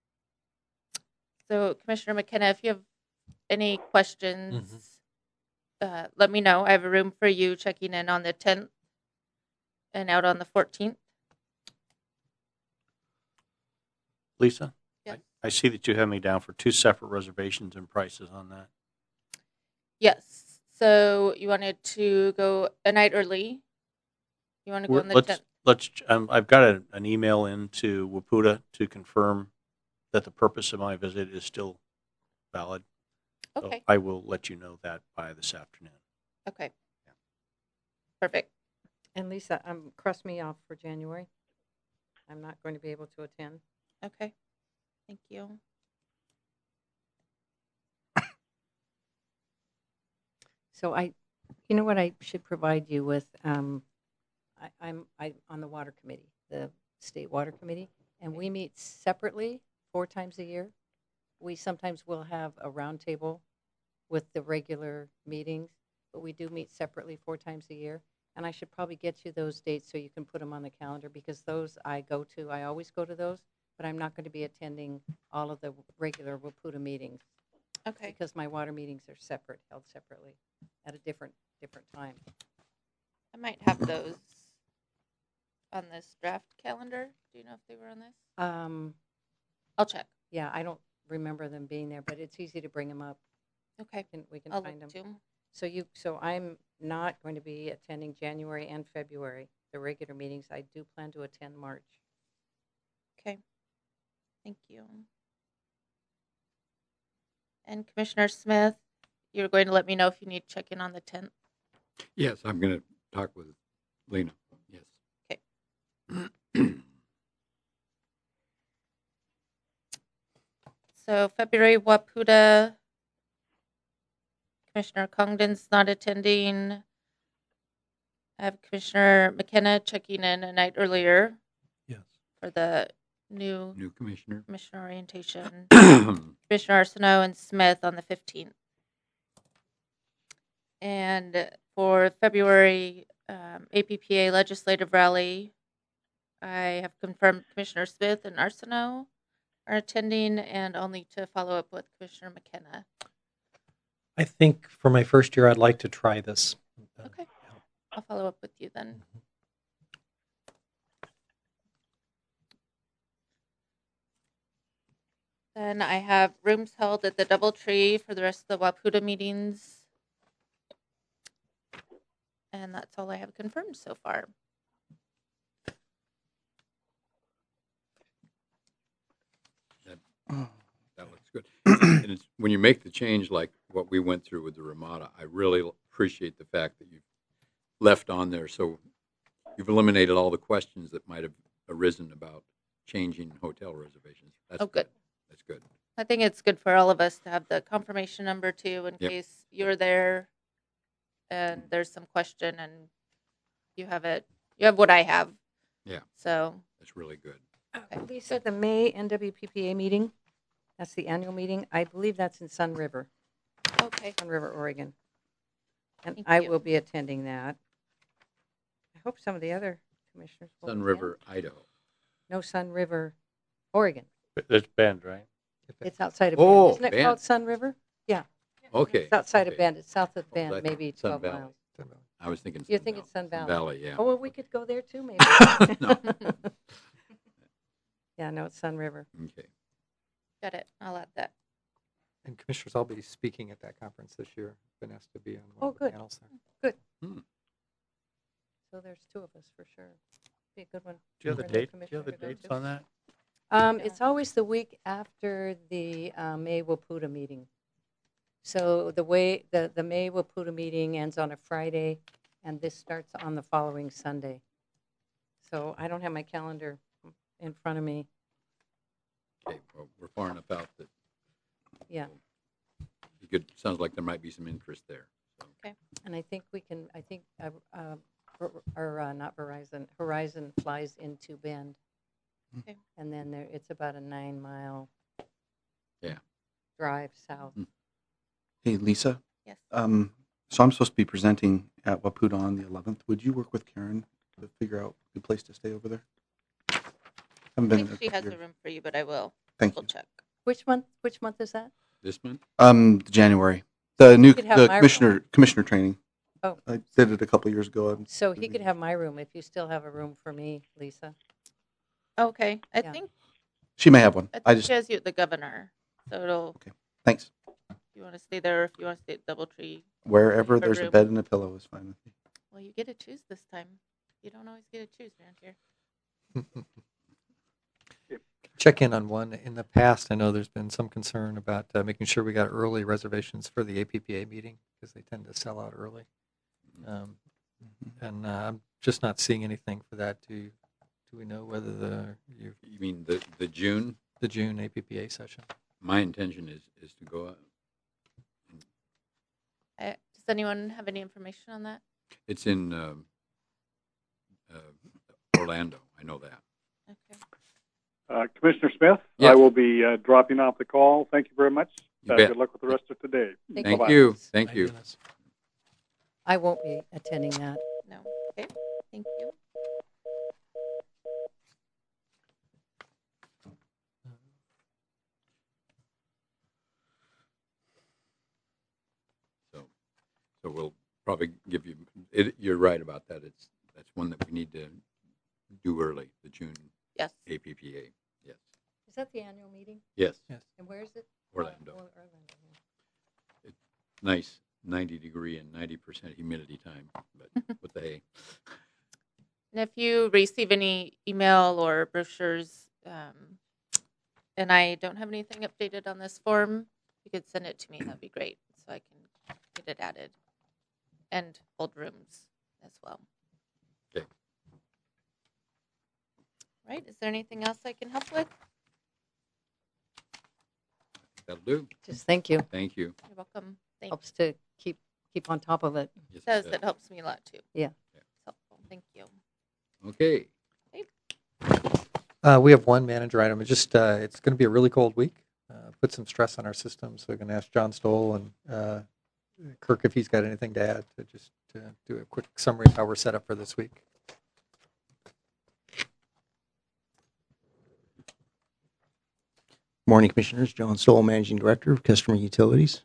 S11: so Commissioner McKenna, if you have any questions, uh, let me know. I have a room for you checking in on the tenth and out on the fourteenth.
S4: Lisa?
S11: Yes.
S4: I, I see that you have me down for two separate reservations and prices on that.
S11: Yes. So you wanted to go a night early? You want to go
S4: We're-
S11: on the
S4: let's,
S11: tenth?
S4: let's, um, I've got a, an email into Wapuda to confirm that the purpose of my visit is still valid. So
S11: Okay.
S4: I will let you know that by this afternoon.
S11: Okay. Perfect.
S6: And Lisa, um, cross me off for January. I'm not going to be able to attend.
S11: Okay. Thank you.
S6: So I, you know what I should provide you with? Um, I, I'm I on the water committee, the state water committee, and we meet separately four times a year. We sometimes will have a roundtable with the regular meetings, but we do meet separately four times a year. And I should probably get you those dates so you can put them on the calendar, because those I go to. I always go to those, but I'm not going to be attending all of the regular Wapuda meetings.
S11: Okay.
S6: Because my water meetings are separate, held separately at a different different time.
S11: I might have those on this draft calendar. Do you know if they were on this?
S6: Um,
S11: I'll check.
S6: yeah, I don't remember them being there, but it's easy to bring them up.
S11: Okay.
S6: And we can
S11: I'll
S6: find them.
S11: look too.
S6: So you, so I'm not going to be attending January and February, the regular meetings. I do plan to attend March.
S11: Okay. Thank you. And Commissioner Smith, you're going to let me know if you need to check in on the tenth.
S1: Yes, I'm going to talk with Lena. Yes.
S11: Okay. So February Wapuda, Commissioner Congdon's not attending. I have Commissioner McKenna checking in a night earlier.
S4: Yes.
S11: For the new
S1: New commissioner.
S11: commissioner orientation. Commissioner Arsenault and Smith on the fifteenth. And for February um, A P P A legislative rally, I have confirmed Commissioner Smith and Arsenault are attending, and I'll need to follow up with Commissioner McKenna.
S5: I think for my first year, I'd like to try this. Uh,
S11: Okay. I'll follow up with you then. Then I have rooms held at the DoubleTree for the rest of the Wapuda meetings. And that's all I have confirmed so far.
S1: That, that looks good. And it's, when you make the change like what we went through with the Ramada, I really appreciate the fact that you've left on there. So you've eliminated all the questions that might have arisen about changing hotel reservations. That's
S11: Oh, good.
S1: That's good.
S11: I think it's good for all of us to have the confirmation number too, in
S1: Yep.
S11: case you're there and there's some question and you have it. You have what I have.
S1: Yeah.
S11: So
S1: That's really good.
S6: Okay. Lisa, the May N W P P A meeting, that's the annual meeting. I believe that's in Sun River,
S11: okay.
S6: Sun River, Oregon. And
S11: Thank
S6: I
S11: you.
S6: will be attending that. I hope some of the other commissioners will
S1: Sun
S6: attend.
S1: River, Idaho.
S6: No, Sun River, Oregon.
S4: There's Bend, right?
S6: It's outside of
S1: Oh,
S6: Bend. Isn't it
S1: Bend.
S6: called Sun River? Yeah,
S1: Okay.
S6: it's outside
S1: okay.
S6: of Bend. It's south of
S1: Oh,
S6: Bend,
S1: that's
S6: maybe
S1: Sun
S6: twelve
S1: Valley.
S6: miles.
S1: I was thinking.
S6: You
S1: Sun
S6: think
S1: Valley.
S6: it's Sun Valley?
S1: Valley, yeah.
S6: Oh, well, we could go there too, maybe.
S1: No.
S6: Yeah, no, it's Sun River.
S1: Okay.
S11: Got it. I'll add that.
S8: And commissioners, I'll be speaking at that conference this year. Been asked to be on one
S6: Oh,
S8: of the
S6: good.
S8: panels there.
S6: So there's two of us for sure. Be a good one.
S4: Do you have
S6: for
S4: the
S6: a new
S4: date? Do you have the
S6: commissioner to go
S4: dates
S6: to.
S4: on that?
S6: Um, it's always the week after the uh, May Waputa meeting. So the way the, the May Waputa meeting ends on a Friday, and this starts on the following Sunday. So I don't have my calendar in front of me.
S1: Okay. Well, we're far enough out that.
S6: Yeah.
S1: Be good. Sounds like there might be some interest there. So.
S6: And I think we can, I think, uh, uh, or, or uh, not Verizon, Horizon flies into Bend.
S11: Okay.
S6: And then there, it's about a nine mile
S1: Yeah.
S6: drive south.
S1: Mm.
S12: Hey, Lisa.
S11: Yes.
S12: Um, so I'm supposed to be presenting at Waputa on the eleventh. Would you work with Karen to figure out a good place to stay over there? Haven't
S11: I
S12: been
S11: think
S12: there
S11: she
S12: a
S11: has
S12: couple
S11: a
S12: years.
S11: room for you, but I will
S12: Thank
S11: double
S12: you.
S11: check.
S6: Which month, which month is that?
S1: This month?
S12: Um, January. The new
S6: could have
S12: the
S6: my-
S12: commissioner commissioner training.
S6: Oh.
S12: I did it a couple years ago. I'm-
S6: So he could have my room if you still have a room for me, Lisa.
S11: Okay. I
S6: Yeah.
S11: think
S12: She may have one.
S11: I think
S12: I just
S11: she has you at the governor. So it'll
S12: thanks.
S11: if you want to stay there, or if you want to stay at Doubletree.
S12: Wherever
S11: Her
S12: there's a
S11: room.
S12: bed and a pillow is fine with me.
S11: Well, you get to choose this time. You don't always get to choose around here.
S8: Check in on one. In the past, I know there's been some concern about uh, making sure we got early reservations for the A P P A meeting because they tend to sell out early. Um, and uh, I'm just not seeing anything for that. Do do we know whether the you,
S1: You mean the, the June?
S8: the June A P P A session?
S1: My intention is, is to go out.
S11: I, does anyone have any information on that?
S1: It's in um, uh, Orlando. I know that.
S11: Okay.
S7: Uh, Commissioner Smith,
S1: Yes.
S7: I will be uh, dropping off the call. Thank you very much.
S1: You
S7: Uh,
S1: bet.
S7: good luck with the rest of today.
S6: Thank
S1: Thank
S7: Bye-bye.
S1: you. Thank
S8: Hi,
S1: you.
S8: Dennis.
S6: I won't be attending that.
S11: No. Okay. Thank you.
S1: So, so we'll probably give you. It, you're right about that. It's that's one that we need to do early. The June
S11: Yes.
S1: A P P A. Yes.
S6: Is that the annual meeting?
S1: Yes.
S8: Yes.
S6: And where is it?
S1: Orlando.
S6: Oh, Orlando, yeah.
S1: Nice ninety degree and ninety percent humidity time. But what the hey?
S11: And if you receive any email or brochures, um, and I don't have anything updated on this form, you could send it to me. That'd be great, so I can get it added and hold rooms as well.
S1: Okay.
S11: Right? Is there anything else I can help with?
S1: That'll do.
S6: Just thank you.
S1: Thank you.
S11: You're welcome. Thank
S6: Helps to keep keep on top of it.
S1: Yes,
S11: It does.
S1: it
S11: That helps me a lot too.
S6: Yeah.
S11: It's helpful. Thank you.
S1: Okay.
S8: Uh, we have one manager item. It's just uh, it's going to be a really cold week. Uh, put some stress on our system. So we're going to ask John Stoll and uh, Kirk if he's got anything to add to just to do a quick summary of how we're set up for this week.
S13: Morning, Commissioners. John Stoll, Managing Director of Customer Utilities.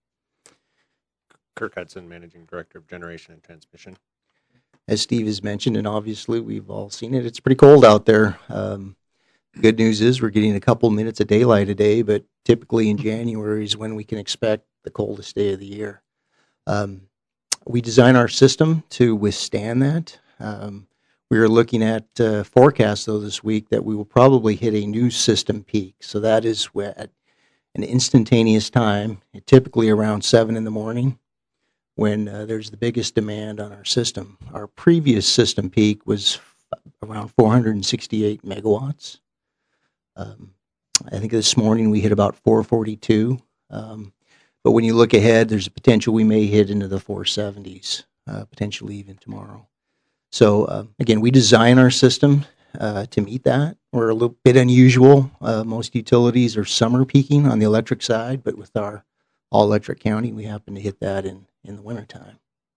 S4: Kirk Hudson, Managing Director of Generation and Transmission.
S13: As Steve has mentioned, and obviously we've all seen it, it's pretty cold out there. Um, good news is we're getting a couple minutes of daylight a day, but typically in January is when we can expect the coldest day of the year. Um, we design our system to withstand that. Um, we are looking at uh, forecasts, though, this week that we will probably hit a new system peak. So that is where at an instantaneous time, typically around seven in the morning, when uh, there's the biggest demand on our system. Our previous system peak was f- around four hundred sixty-eight megawatts. Um, I think this morning we hit about four forty-two. Um, but when you look ahead, there's a potential we may hit into the four seventies, uh, potentially even tomorrow. So uh, again, we design our system uh, to meet that. We're a little bit unusual. Uh, most utilities are summer peaking on the electric side, but with our all-electric county, we happen to hit that in, in the wintertime.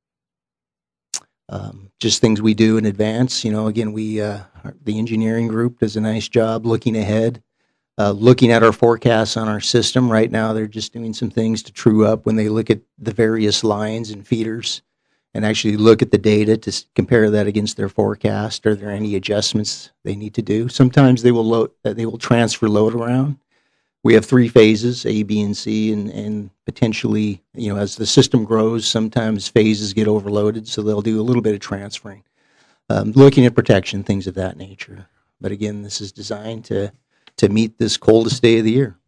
S13: um, just things we do in advance. You know, again, we uh, our- the engineering group does a nice job looking ahead, uh, looking at our forecasts on our system. Right now, they're just doing some things to true up when they look at the various lines and feeders and actually look at the data to s- compare that against their forecast. Are there any adjustments they need to do? Sometimes they will load, uh, they will transfer load around. We have three phases, A, B, and C, and, and potentially, you know, as the system grows, sometimes phases get overloaded, so they'll do a little bit of transferring. Um, looking at protection, things of that nature. But again, this is designed to, to meet this coldest day of the year.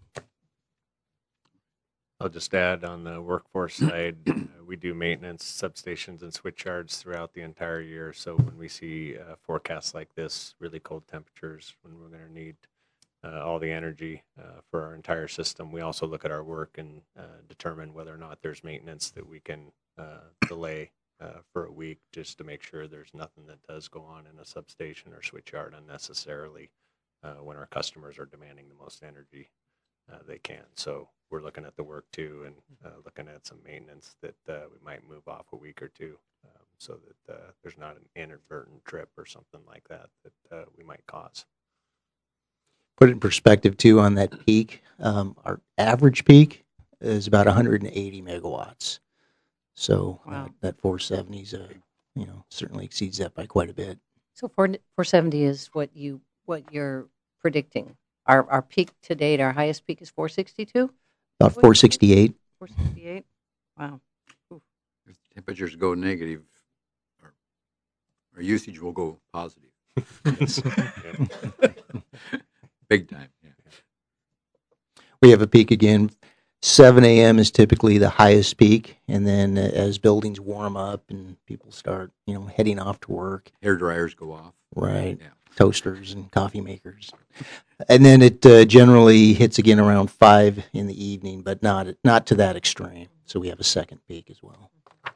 S14: I'll just add on the workforce side, uh, we do maintenance substations and switch yards throughout the entire year. So when we see uh, forecasts like this, really cold temperatures, when we're going to need uh, all the energy uh, for our entire system, we also look at our work and uh, determine whether or not there's maintenance that we can uh, delay uh, for a week, just to make sure there's nothing that does go on in a substation or switch yard unnecessarily uh, when our customers are demanding the most energy uh, they can. So we're looking at the work too, and uh, looking at some maintenance that uh, we might move off a week or two, um, so that uh, there's not an inadvertent trip or something like that that uh, we might cause.
S13: Put it in perspective too on that peak. Um, our average peak is about one hundred eighty megawatts. So uh,
S6: Wow.
S13: that four seventy is a, you know, certainly exceeds that by quite a bit.
S6: So four four seventy is what you what you're predicting. Our our peak to date, our highest peak is four sixty two.
S13: About four sixty-eight.
S6: Four sixty eight. Wow.
S1: If temperatures go negative, our, our usage will go positive. Big time. Yeah.
S13: We have a peak again. seven a.m. is typically the highest peak, and then uh, as buildings warm up and people start, you know, heading off to work,
S1: Hair dryers go off.
S13: right?
S1: Yeah.
S13: Toasters and coffee makers, and then it uh, generally hits again around five in the evening, but not not to that extreme. So we have a second peak as well.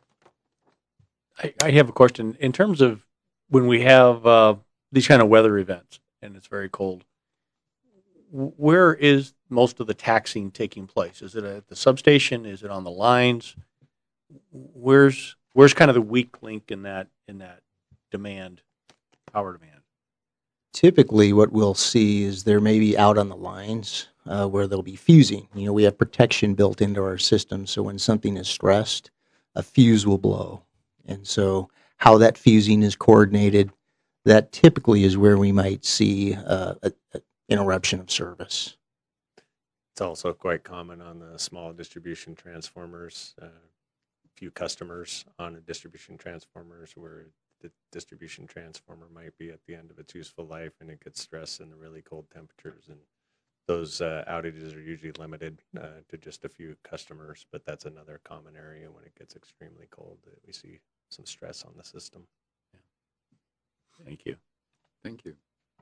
S4: I, I have a question. In terms of when we have uh, these kind of weather events and it's very cold, w- where is most of the taxing taking place? Is it at the substation? Is it on the lines? Where's where's kind of the weak link in that in that demand, power demand?
S13: Typically, what we'll see is they're maybe out on the lines uh, where they'll be fusing. You know, we have protection built into our system, so when something is stressed, a fuse will blow. And so how that fusing is coordinated, that typically is where we might see uh, a, a interruption of service.
S14: It's also quite common on the small distribution transformers. Uh, few customers on a distribution transformers where the distribution transformer might be at the end of its useful life and it gets stressed in the really cold temperatures, and those uh, outages are usually limited uh, to just a few customers, but that's another common area when it gets extremely cold that we see some stress on the system.
S4: Thank you.
S1: Thank you.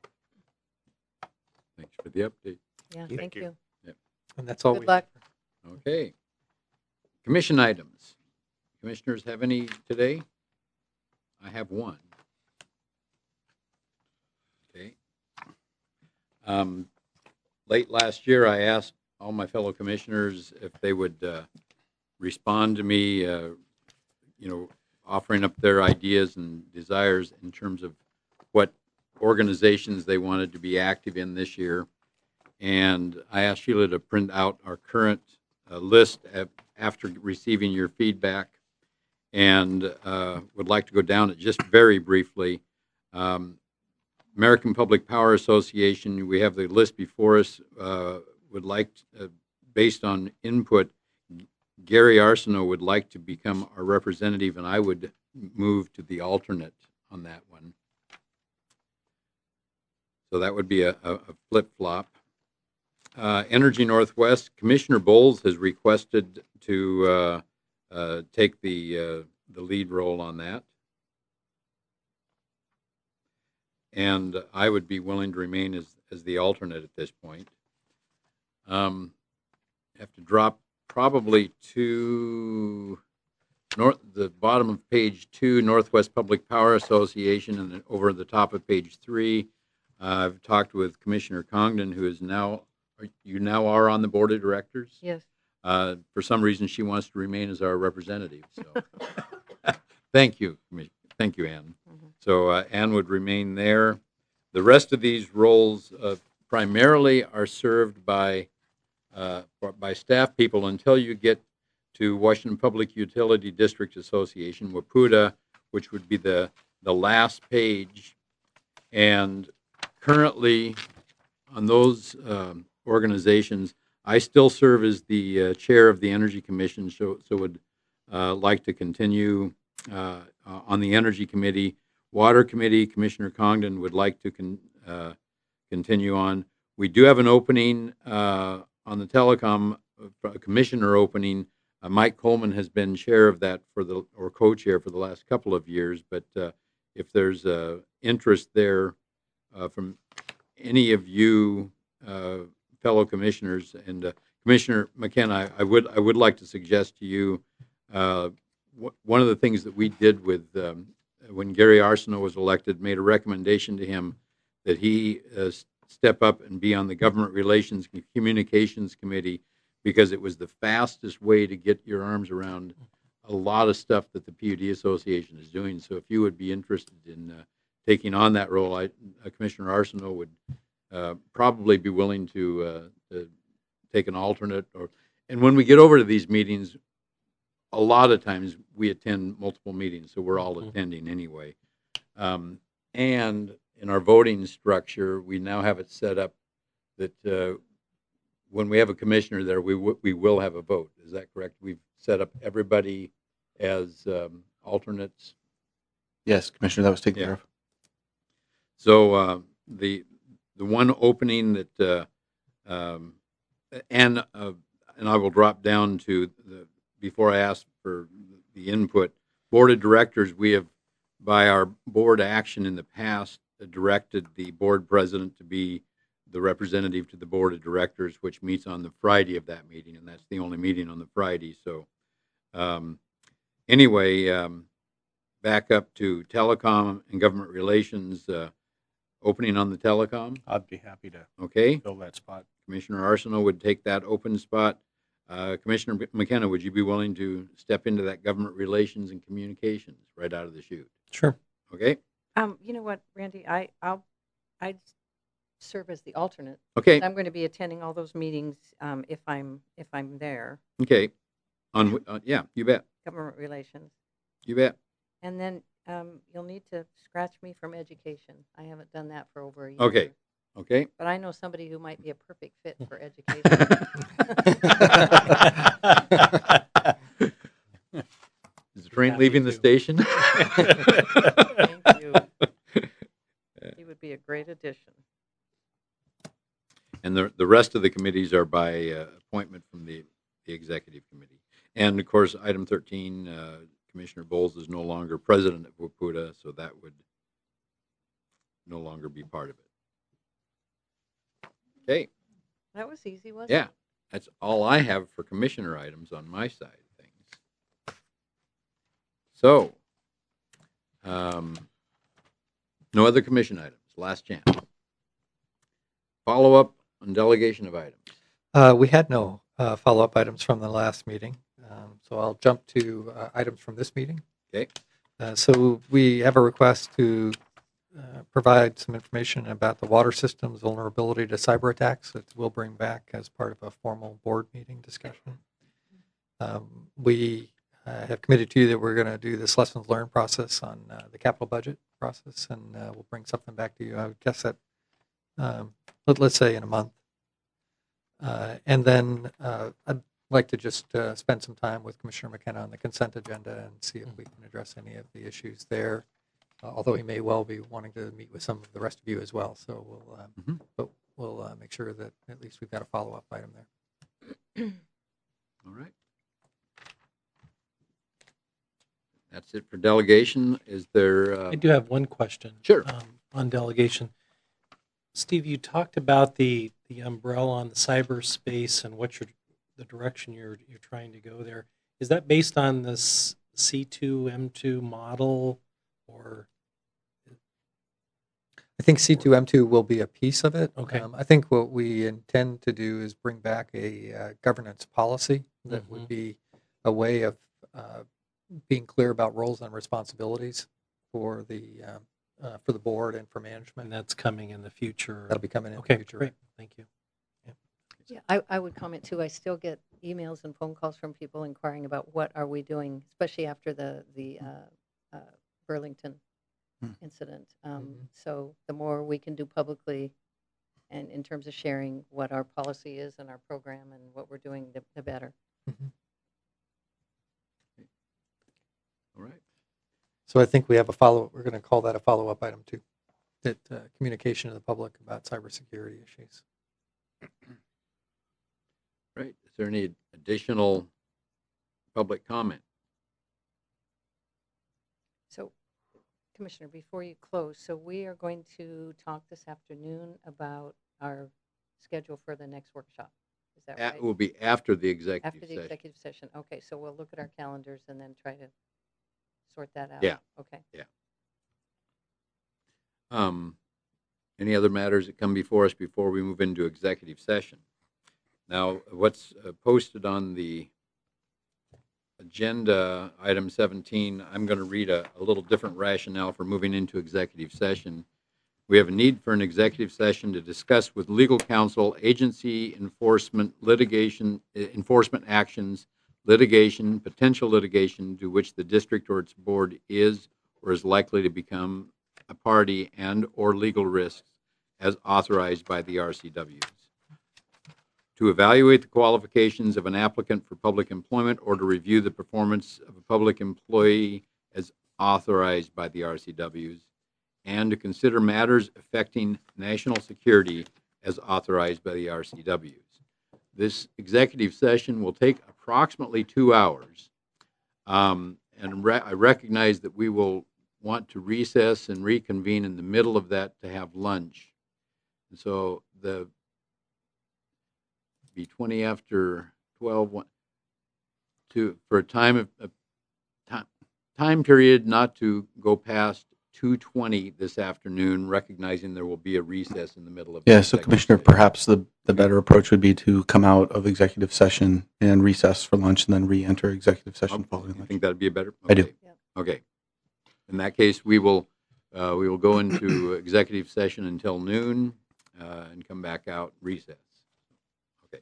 S1: Thanks for the update.
S6: Yeah,
S14: Thank
S6: thank
S14: you.
S6: you.
S1: Yep.
S8: And that's all
S6: Good
S8: we
S6: luck.
S1: Okay. Commission items. Commissioners have any today? I have one. Okay. Um, late last year, I asked all my fellow commissioners if they would uh, respond to me, uh, you know, offering up their ideas and desires in terms of what organizations they wanted to be active in this year. And I asked Sheila to print out our current uh, list af- after receiving your feedback, and uh, would like to go down it just very briefly. Um, American Public Power Association, we have the list before us, uh, would like, to, uh, based on input, Gary Arsenault would like to become our representative, and I would move to the alternate on that one. So that would be a, a, a flip-flop. Uh, Energy Northwest, Commissioner Bowles has requested to uh, uh, take the uh, the lead role on that, and I would be willing to remain as as the alternate at this point. Um, have to drop probably to north the bottom of page two, Northwest Public Power Association, and then over the top of page three. Uh, I've talked with Commissioner Congdon, who is now. You now are on the board of directors?
S6: Yes.
S1: Uh, for some reason, she wants to remain as our representative. So, thank you, Thank you, Ann.
S6: Mhm.
S1: So uh, Ann would remain there. The rest of these roles uh, primarily are served by uh, by staff people until you get to Washington Public Utility District Association, WAPUDA, which would be the the last page. And currently, on those um, organizations, I still serve as the uh, chair of the Energy Commission, so so would uh, like to continue uh, uh, on the Energy Committee. Water Committee, Commissioner Congdon would like to con- uh, continue on. We do have an opening uh, on the telecom, uh, a commissioner opening. Uh, Mike Coleman has been chair of that for the, or co-chair for the last couple of years, but uh, if there's uh, interest there uh, from any of you uh, fellow commissioners, and uh, Commissioner McKenna, I, I would I would like to suggest to you uh, w- one of the things that we did with um, when Gary Arsenault was elected, made a recommendation to him that he uh, step up and be on the Government Relations and Communications Committee, because it was the fastest way to get your arms around a lot of stuff that the P U D Association is doing. So if you would be interested in uh, taking on that role, I, uh, Commissioner Arsenault would uh, probably be willing to, uh, to take an alternate. Or, and when we get over to these meetings, a lot of times we attend multiple meetings, so we're all
S5: Mhm.
S1: attending anyway. Um, and in our voting structure, we now have it set up that uh, when we have a commissioner there, we w- we will have a vote. Is that correct? We've set up everybody as um, alternates.
S12: Yes, Commissioner, that was taken
S1: Yeah.
S12: care of.
S1: So uh, the the one opening that uh, um, and uh, and I will drop down to the before I ask for the input. Board of directors, we have by our board action in the past uh, directed the board president to be the representative to the board of directors, which meets on the Friday of that meeting, and that's the only meeting on the Friday. So um, anyway, um, back up to telecom and government relations. Uh, opening on the telecom.
S4: I'd be happy to
S1: Okay.
S4: fill that spot.
S1: Commissioner Arsenault would take that open spot. Uh, Commissioner McKenna, would you be willing to step into that government relations and communications right out of the chute?
S5: Sure.
S1: Okay.
S6: Um, you know what, Randy, I, I'll, I'd serve as the alternate.
S1: Okay.
S6: I'm going to be attending all those meetings, um, if I'm, if I'm there,
S1: Okay. On uh, yeah, you bet.
S6: government relations.
S1: You bet.
S6: And then, um, you'll need to scratch me from education. I haven't done that for over a year.
S1: Okay. Okay.
S6: But I know somebody who might be a perfect fit for education.
S1: Is the train
S5: Happy
S1: leaving the
S5: to.
S1: station?
S6: Thank you. He would be a great addition.
S1: And the the rest of the committees are by uh, appointment from the, the executive committee. And of course, item thirteen, uh, Commissioner Bowles is no longer president of WAPUDA, so that would no longer be part of it. Okay.
S6: That was easy, wasn't
S1: Yeah,
S6: it?
S1: that's all I have for commissioner items on my side of things. So, um, no other commission items. Last chance. Follow up on delegation of items.
S8: Uh, we had no uh, follow-up items from the last meeting, um, so I'll jump to uh, items from this meeting.
S1: Okay.
S8: Uh, so we have a request to uh, provide some information about the water system's vulnerability to cyber attacks that we'll bring back as part of a formal board meeting discussion. Um, we uh, have committed to you that we're going to do this lessons learned process on uh, the capital budget process, and uh, we'll bring something back to you. I would guess that, um, let, let's say in a month. Uh, and then uh, I'd like to just uh, spend some time with Commissioner McKenna on the consent agenda and see if we can address any of the issues there. Uh, although he may well be wanting to meet with some of the rest of you as well, so we'll um,
S1: Mhm.
S8: but we'll uh, make sure that at least we've got a follow-up item there.
S1: All right. That's it for delegation. Is there? Uh,
S5: I do have one question.
S1: Sure.
S5: Um, on delegation. Steve, you talked about the, the umbrella on the cyberspace and what you're, the direction you're you're trying to go there. Is that based on this C two M two model, or?
S8: I think C two M two will be a piece of it.
S5: Okay.
S8: Um, I think what we intend to do is bring back a uh, governance policy that
S5: Mhm.
S8: would be a way of uh, being clear about roles and responsibilities for the uh, uh, for the board and for management.
S5: And that's coming in the future.
S8: That'll be coming in
S5: Okay,
S8: the future.
S5: great. Thank you.
S6: Yeah, I, I would comment too. I still get emails and phone calls from people inquiring about what are we doing, especially after the the uh, uh, Burlington
S12: Hmm.
S6: incident. Um,
S5: Mhm.
S6: So the more we can do publicly, and in terms of sharing what our policy is and our program and what we're doing, the, the better.
S1: All right.
S8: So I think we have a follow. We're going to call that a follow-up item too. That uh, communication to the public about cybersecurity issues.
S1: Right. Is there any additional public comment?
S6: So, Commissioner, before you close, so we are going to talk this afternoon about our schedule for the next workshop. Is that
S1: It
S6: right?
S1: will be after the executive
S6: After the
S1: session.
S6: executive session. Okay, so we'll look at our calendars and then try to sort that out.
S1: Yeah.
S6: Okay.
S1: Yeah. Um, any other matters that come before us before we move into executive session? Now, what's uh, posted on the agenda, item seventeen, I'm going to read a, a little different rationale for moving into executive session. We have a need for an executive session to discuss with legal counsel, agency enforcement, litigation, uh, enforcement actions, litigation, potential litigation to which the district or its board is or is likely to become a party, and or legal risks as authorized by the R C Ws. To evaluate the qualifications of an applicant for public employment or to review the performance of a public employee as authorized by the R C Ws, and to consider matters affecting national security as authorized by the R C Ws. This executive session will take approximately two hours, um, and re- I recognize that we will want to recess and reconvene in the middle of that to have lunch. And so the be twenty after twelve one, to for a time of, of time time period not to go past two twenty this afternoon, recognizing there will be a recess in the middle of the
S12: Yeah, so
S1: executive
S12: Commissioner,
S1: session.
S12: perhaps the, the better approach would be to come out of executive session and recess for lunch and then re-enter executive session
S1: Okay.
S12: following
S1: You
S12: lunch.
S1: think that'd be a better?
S12: I do.
S1: Okay. Okay. In that case, we will uh, we will go into executive session until noon uh, and come back out recess. Okay.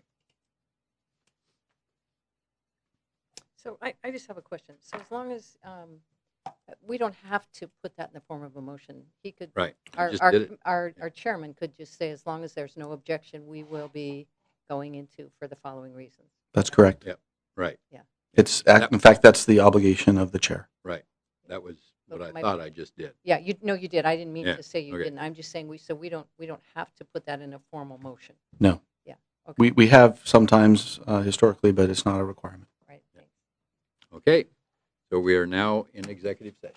S6: So I, I just have a question. So as long as, um, we don't have to put that in the form of a motion. He could.
S1: Right. I
S6: Our,
S1: just
S6: our,
S1: did it.
S6: our, our chairman could just say, as long as there's no objection, we will be going into for the following reasons.
S12: That's correct.
S1: Yep. Right.
S6: Yeah.
S12: It's, ac- in fact, that's the obligation of the chair.
S1: Right. That was what I
S6: My-
S1: thought I just did.
S6: Yeah, you, no, you did. I didn't mean
S1: Yeah,
S6: to say you
S1: okay.
S6: didn't. I'm just saying we, so we don't, we don't have to put that in a formal motion.
S12: No.
S6: Yeah. Okay.
S12: We, we have sometimes uh, historically, but it's not a requirement.
S6: Right. Thanks.
S1: Okay. So we are now in executive session.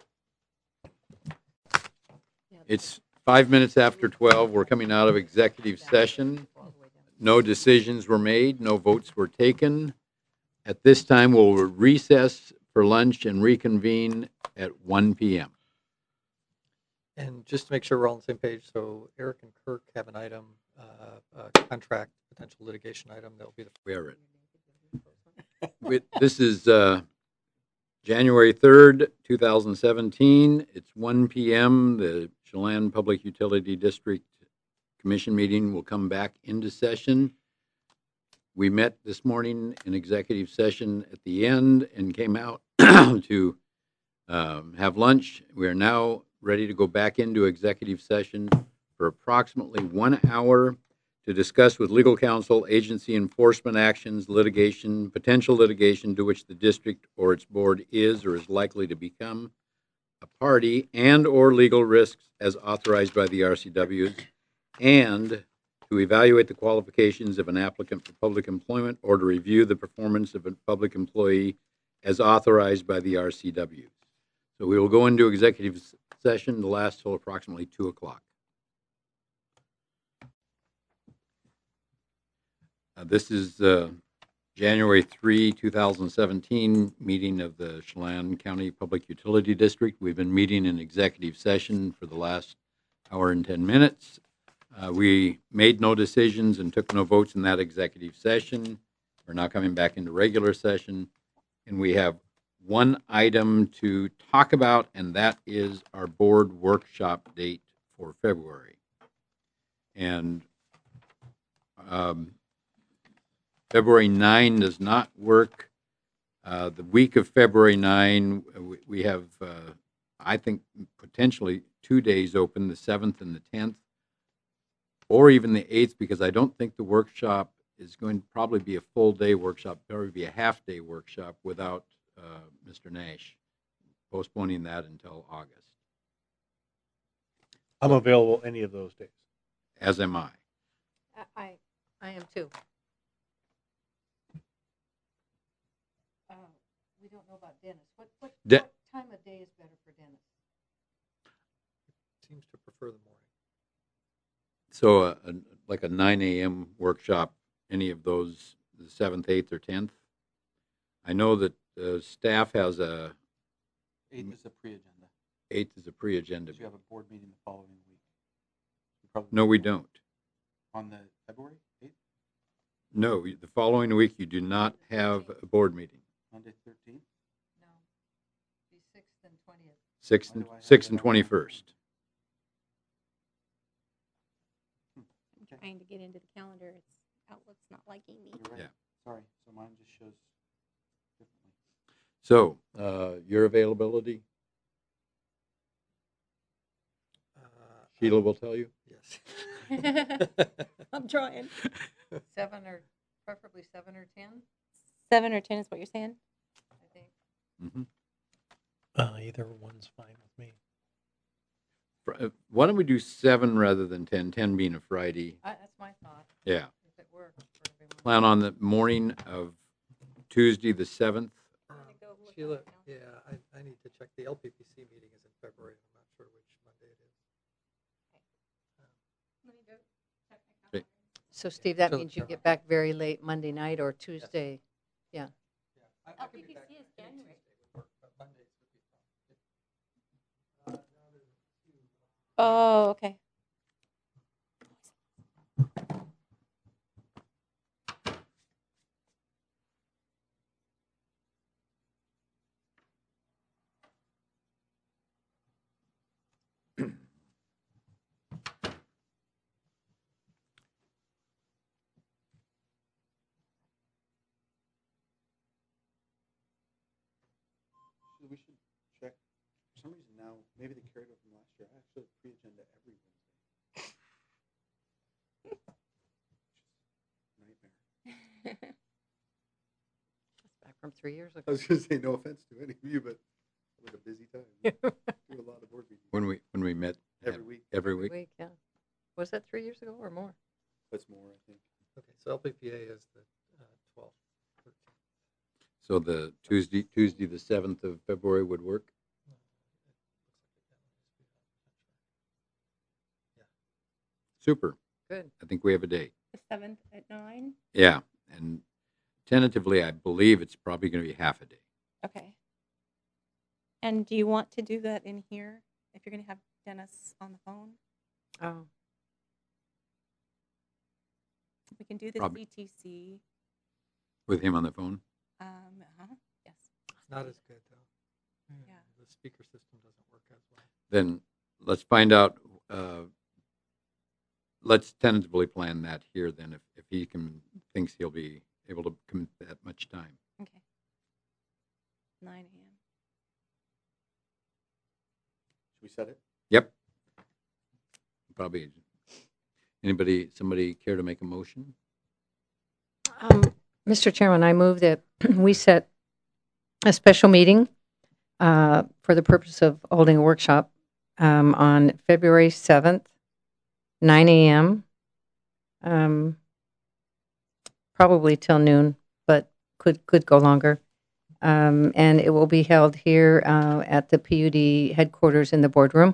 S6: Yeah.
S1: It's five minutes after twelve. We're coming out of executive session. No decisions were made. No votes were taken. At this time, we'll recess for lunch and reconvene at one p.m.
S8: And just to make sure we're all on the same page, so Eric and Kirk have an item, uh, a contract, potential litigation item that will be the.
S1: We are ready. We- This is uh, January third, two thousand seventeen. It's one p.m. The Chelan Public Utility District Commission meeting will come back into session. We met this morning in executive session at the end and came out to um, have lunch. We are now ready to go back into executive session for approximately one hour to discuss with legal counsel agency enforcement actions, litigation, potential litigation to which the district or its board is or is likely to become a party, and or legal risks as authorized by the R C Ws, and to evaluate the qualifications of an applicant for public employment or to review the performance of a public employee as authorized by the R C Ws. So we will go into executive session to last till approximately two o'clock. Uh, this is uh, January third, two thousand seventeen meeting of the Chelan County Public Utility District. We've been meeting in executive session for the last hour and ten minutes. Uh, we made no decisions and took no votes in that executive session. We're now coming back into regular session, and we have one item to talk about, and that is our board workshop date for February. And um, February ninth does not work. Uh, the week of February ninth, we, we have, uh, I think, potentially two days open, the seventh and the tenth, or even the eighth, because I don't think the workshop is going to probably be a full day workshop, probably be a half day workshop without uh, Mister Nash, postponing that until August,
S4: I'm available any of those days.
S1: as am I.
S6: I, I, I am too. Uh, we don't know about Dennis. What, what,
S1: De-
S6: what time of day is better for Dennis?
S8: Seems to prefer the morning.
S1: So, uh, a, like a nine a.m. workshop, any of those, the seventh, eighth, or tenth? I know that uh, staff has a,
S12: Eighth is a pre-agenda.
S1: eighth is a pre-agenda.
S12: You have a board meeting the following week. You probably
S1: No, we don't.
S12: On the February eighth,
S1: No, the following week you do not have a board meeting.
S12: Monday thirteenth.
S6: No. Be sixth and twentieth.
S1: Sixth
S12: Why
S1: and
S12: do I have
S1: sixth
S12: that
S1: and
S12: on my-
S1: twenty-first.
S15: I'm trying to get into the calendar. It's Outlook's not liking me.
S12: You're right.
S1: Yeah.
S12: Sorry. So mine just shows differently.
S1: So, uh, your availability,
S8: Uh,
S1: Sheila will tell you.
S8: Yes.
S15: I'm trying.
S6: Seven or preferably seven or ten,
S15: Seven or ten is what you're saying?
S6: I think.
S1: Mm-hmm.
S5: Uh, either one's fine with me.
S1: Uh, why don't we do seven rather than ten? Ten being a Friday.
S6: I, that's my thought.
S1: Yeah.
S6: If it works for everyone.
S1: Plan on the morning of Tuesday the seventh.
S8: Um, Sheila, yeah, I, I need to check. The L P P C meeting is in February. I'm not sure which Monday it is.
S1: Okay.
S6: So, Steve, that
S8: So-
S6: means you get back very late Monday night or Tuesday. Yeah.
S8: Yeah, I, I could be back.
S15: L P P C is
S8: I think
S15: January.
S8: Tuesday would work, but Mondays would be fine.
S15: Oh, okay.
S12: We should check. For some reason now, maybe they carried over from last year. I actually have pre-agenda every Wednesday. Nightmare.
S6: Back from three years
S12: I
S6: ago.
S12: was going to say no offense to any of you, but it was a busy time. Do a lot of board meetings
S1: When we when we met
S12: every
S1: uh,
S12: week.
S1: every week.
S6: Week, yeah. Was that three years ago or more?
S12: That's more, I think.
S8: Okay, so L P P A is the uh, twelfth, thirteenth.
S1: So the Tuesday Tuesday the seventh of February would work. Super.
S6: Good.
S1: I think we have a date.
S15: The seventh at nine?
S1: Yeah, and tentatively, I believe it's probably going to be half a day.
S15: Okay. And do you want to do that in here if you're going to have Dennis on the phone?
S6: Oh,
S15: We can do the
S1: Probably.
S15: C T C.
S1: With him on the phone.
S15: Um, uh-huh. Yes.
S8: It's not as good, though.
S15: Yeah.
S8: The speaker system doesn't work as well.
S1: Then let's find out. Uh, let's tentatively plan that here. Then, if, if he can thinks he'll be able to commit that much time.
S15: Okay. nine a.m.
S12: Should we set it?
S1: Yep. Probably. Anybody, somebody care to make a motion?
S6: Um, Mister Chairman, I move that we set a special meeting uh, for the purpose of holding a workshop um, on February seventh, nine a.m., um, probably till noon, but could could go longer. Um, and it will be held here uh, at the P U D headquarters in the boardroom.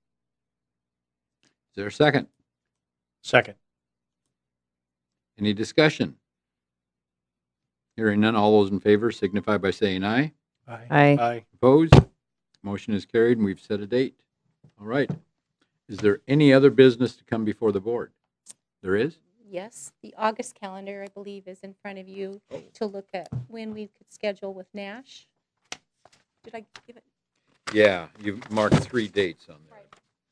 S1: Is there a second?
S4: Second.
S1: Any discussion? Hearing none, all those in favor signify by saying aye.
S4: Aye.
S6: Aye.
S4: Aye.
S1: Opposed? Motion is carried, and we've set a date. All right. Is there any other business to come before the board? There is?
S15: Yes, the August calendar, I believe, is in front of you to look at when we could schedule with Nash Did I give it?
S1: Yeah, you marked three dates on there.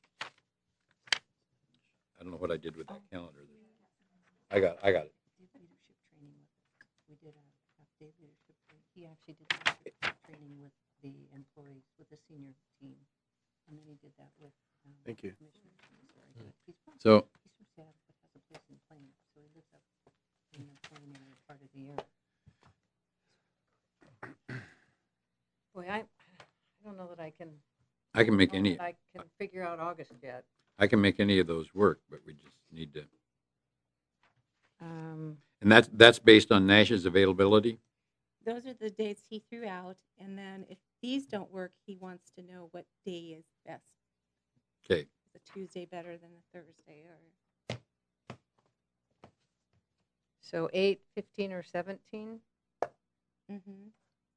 S1: I don't know what I did with that calendar. I got, I got it.
S6: Leadership training with, we did a half-day leadership training. He actually did leadership training with the employees, with the senior team. And then he did that with um,
S4: Thank you.
S6: commissioners. It was very good. He's from,
S1: So-
S6: he's from Seattle, but has a place in Plano, so he lives up in the Plano part of the year. Boy, I, I don't know that I can.
S1: I can make
S6: know
S1: any,
S6: that I can figure out August yet.
S1: I can make any of those work, but we just need to.
S6: Um,
S1: And that's, that's based on Nash's availability?
S15: Those are the dates he threw out, and then if these don't work, he wants to know what day is best.
S1: Okay.
S15: Is a Tuesday better than a Thursday, or
S6: So eight, fifteen, or seventeen?
S15: mm-hmm.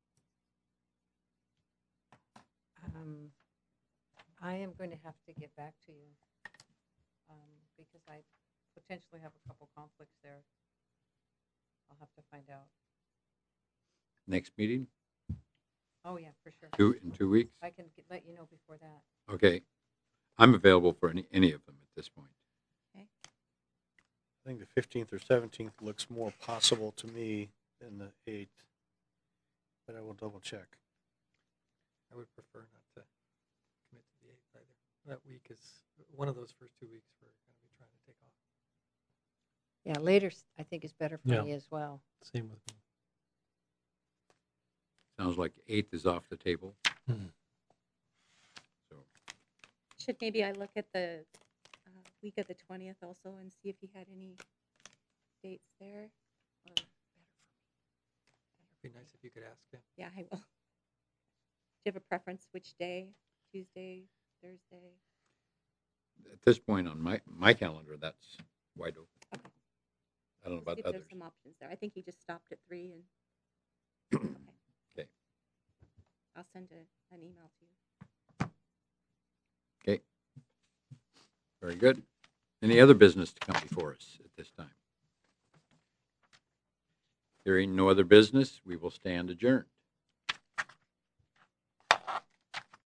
S6: Um, I am going to have to get back to you um, because I potentially have a couple conflicts there. I'll have to find out.
S1: Next meeting?
S6: Oh, yeah, for sure.
S1: Two, in two weeks?
S6: I can get, let you know before that.
S1: Okay. I'm available for any, any of them at this point.
S15: Okay.
S4: I think the fifteenth or seventeenth looks more possible to me than the eighth, but I will double check.
S8: I would prefer not to commit to the eighth either. That week is, one of those first two weeks we're going to be trying to take off.
S6: Yeah, later s- I think is better for
S5: Yeah.
S6: me as well.
S5: Same with me.
S1: Sounds like eighth is off the table.
S5: Mhm.
S1: So,
S15: Should maybe I look at the uh, week of the twentieth also and see if he had any dates there? Or,
S8: It'd be nice if you could ask him.
S15: yeah, I will. Do you have a preference which day? Tuesday, Thursday?
S1: at this point on my, my calendar, that's wide open.
S15: Okay.
S1: I don't know
S15: Let's
S1: about
S15: see if
S1: others.
S15: there's some options there. I think he just stopped at three and. Okay.
S1: Okay.
S15: I'll send a, an email to you.
S1: Okay. Very good. Any other business to come before us at this time? Hearing no other business, we will stand adjourned.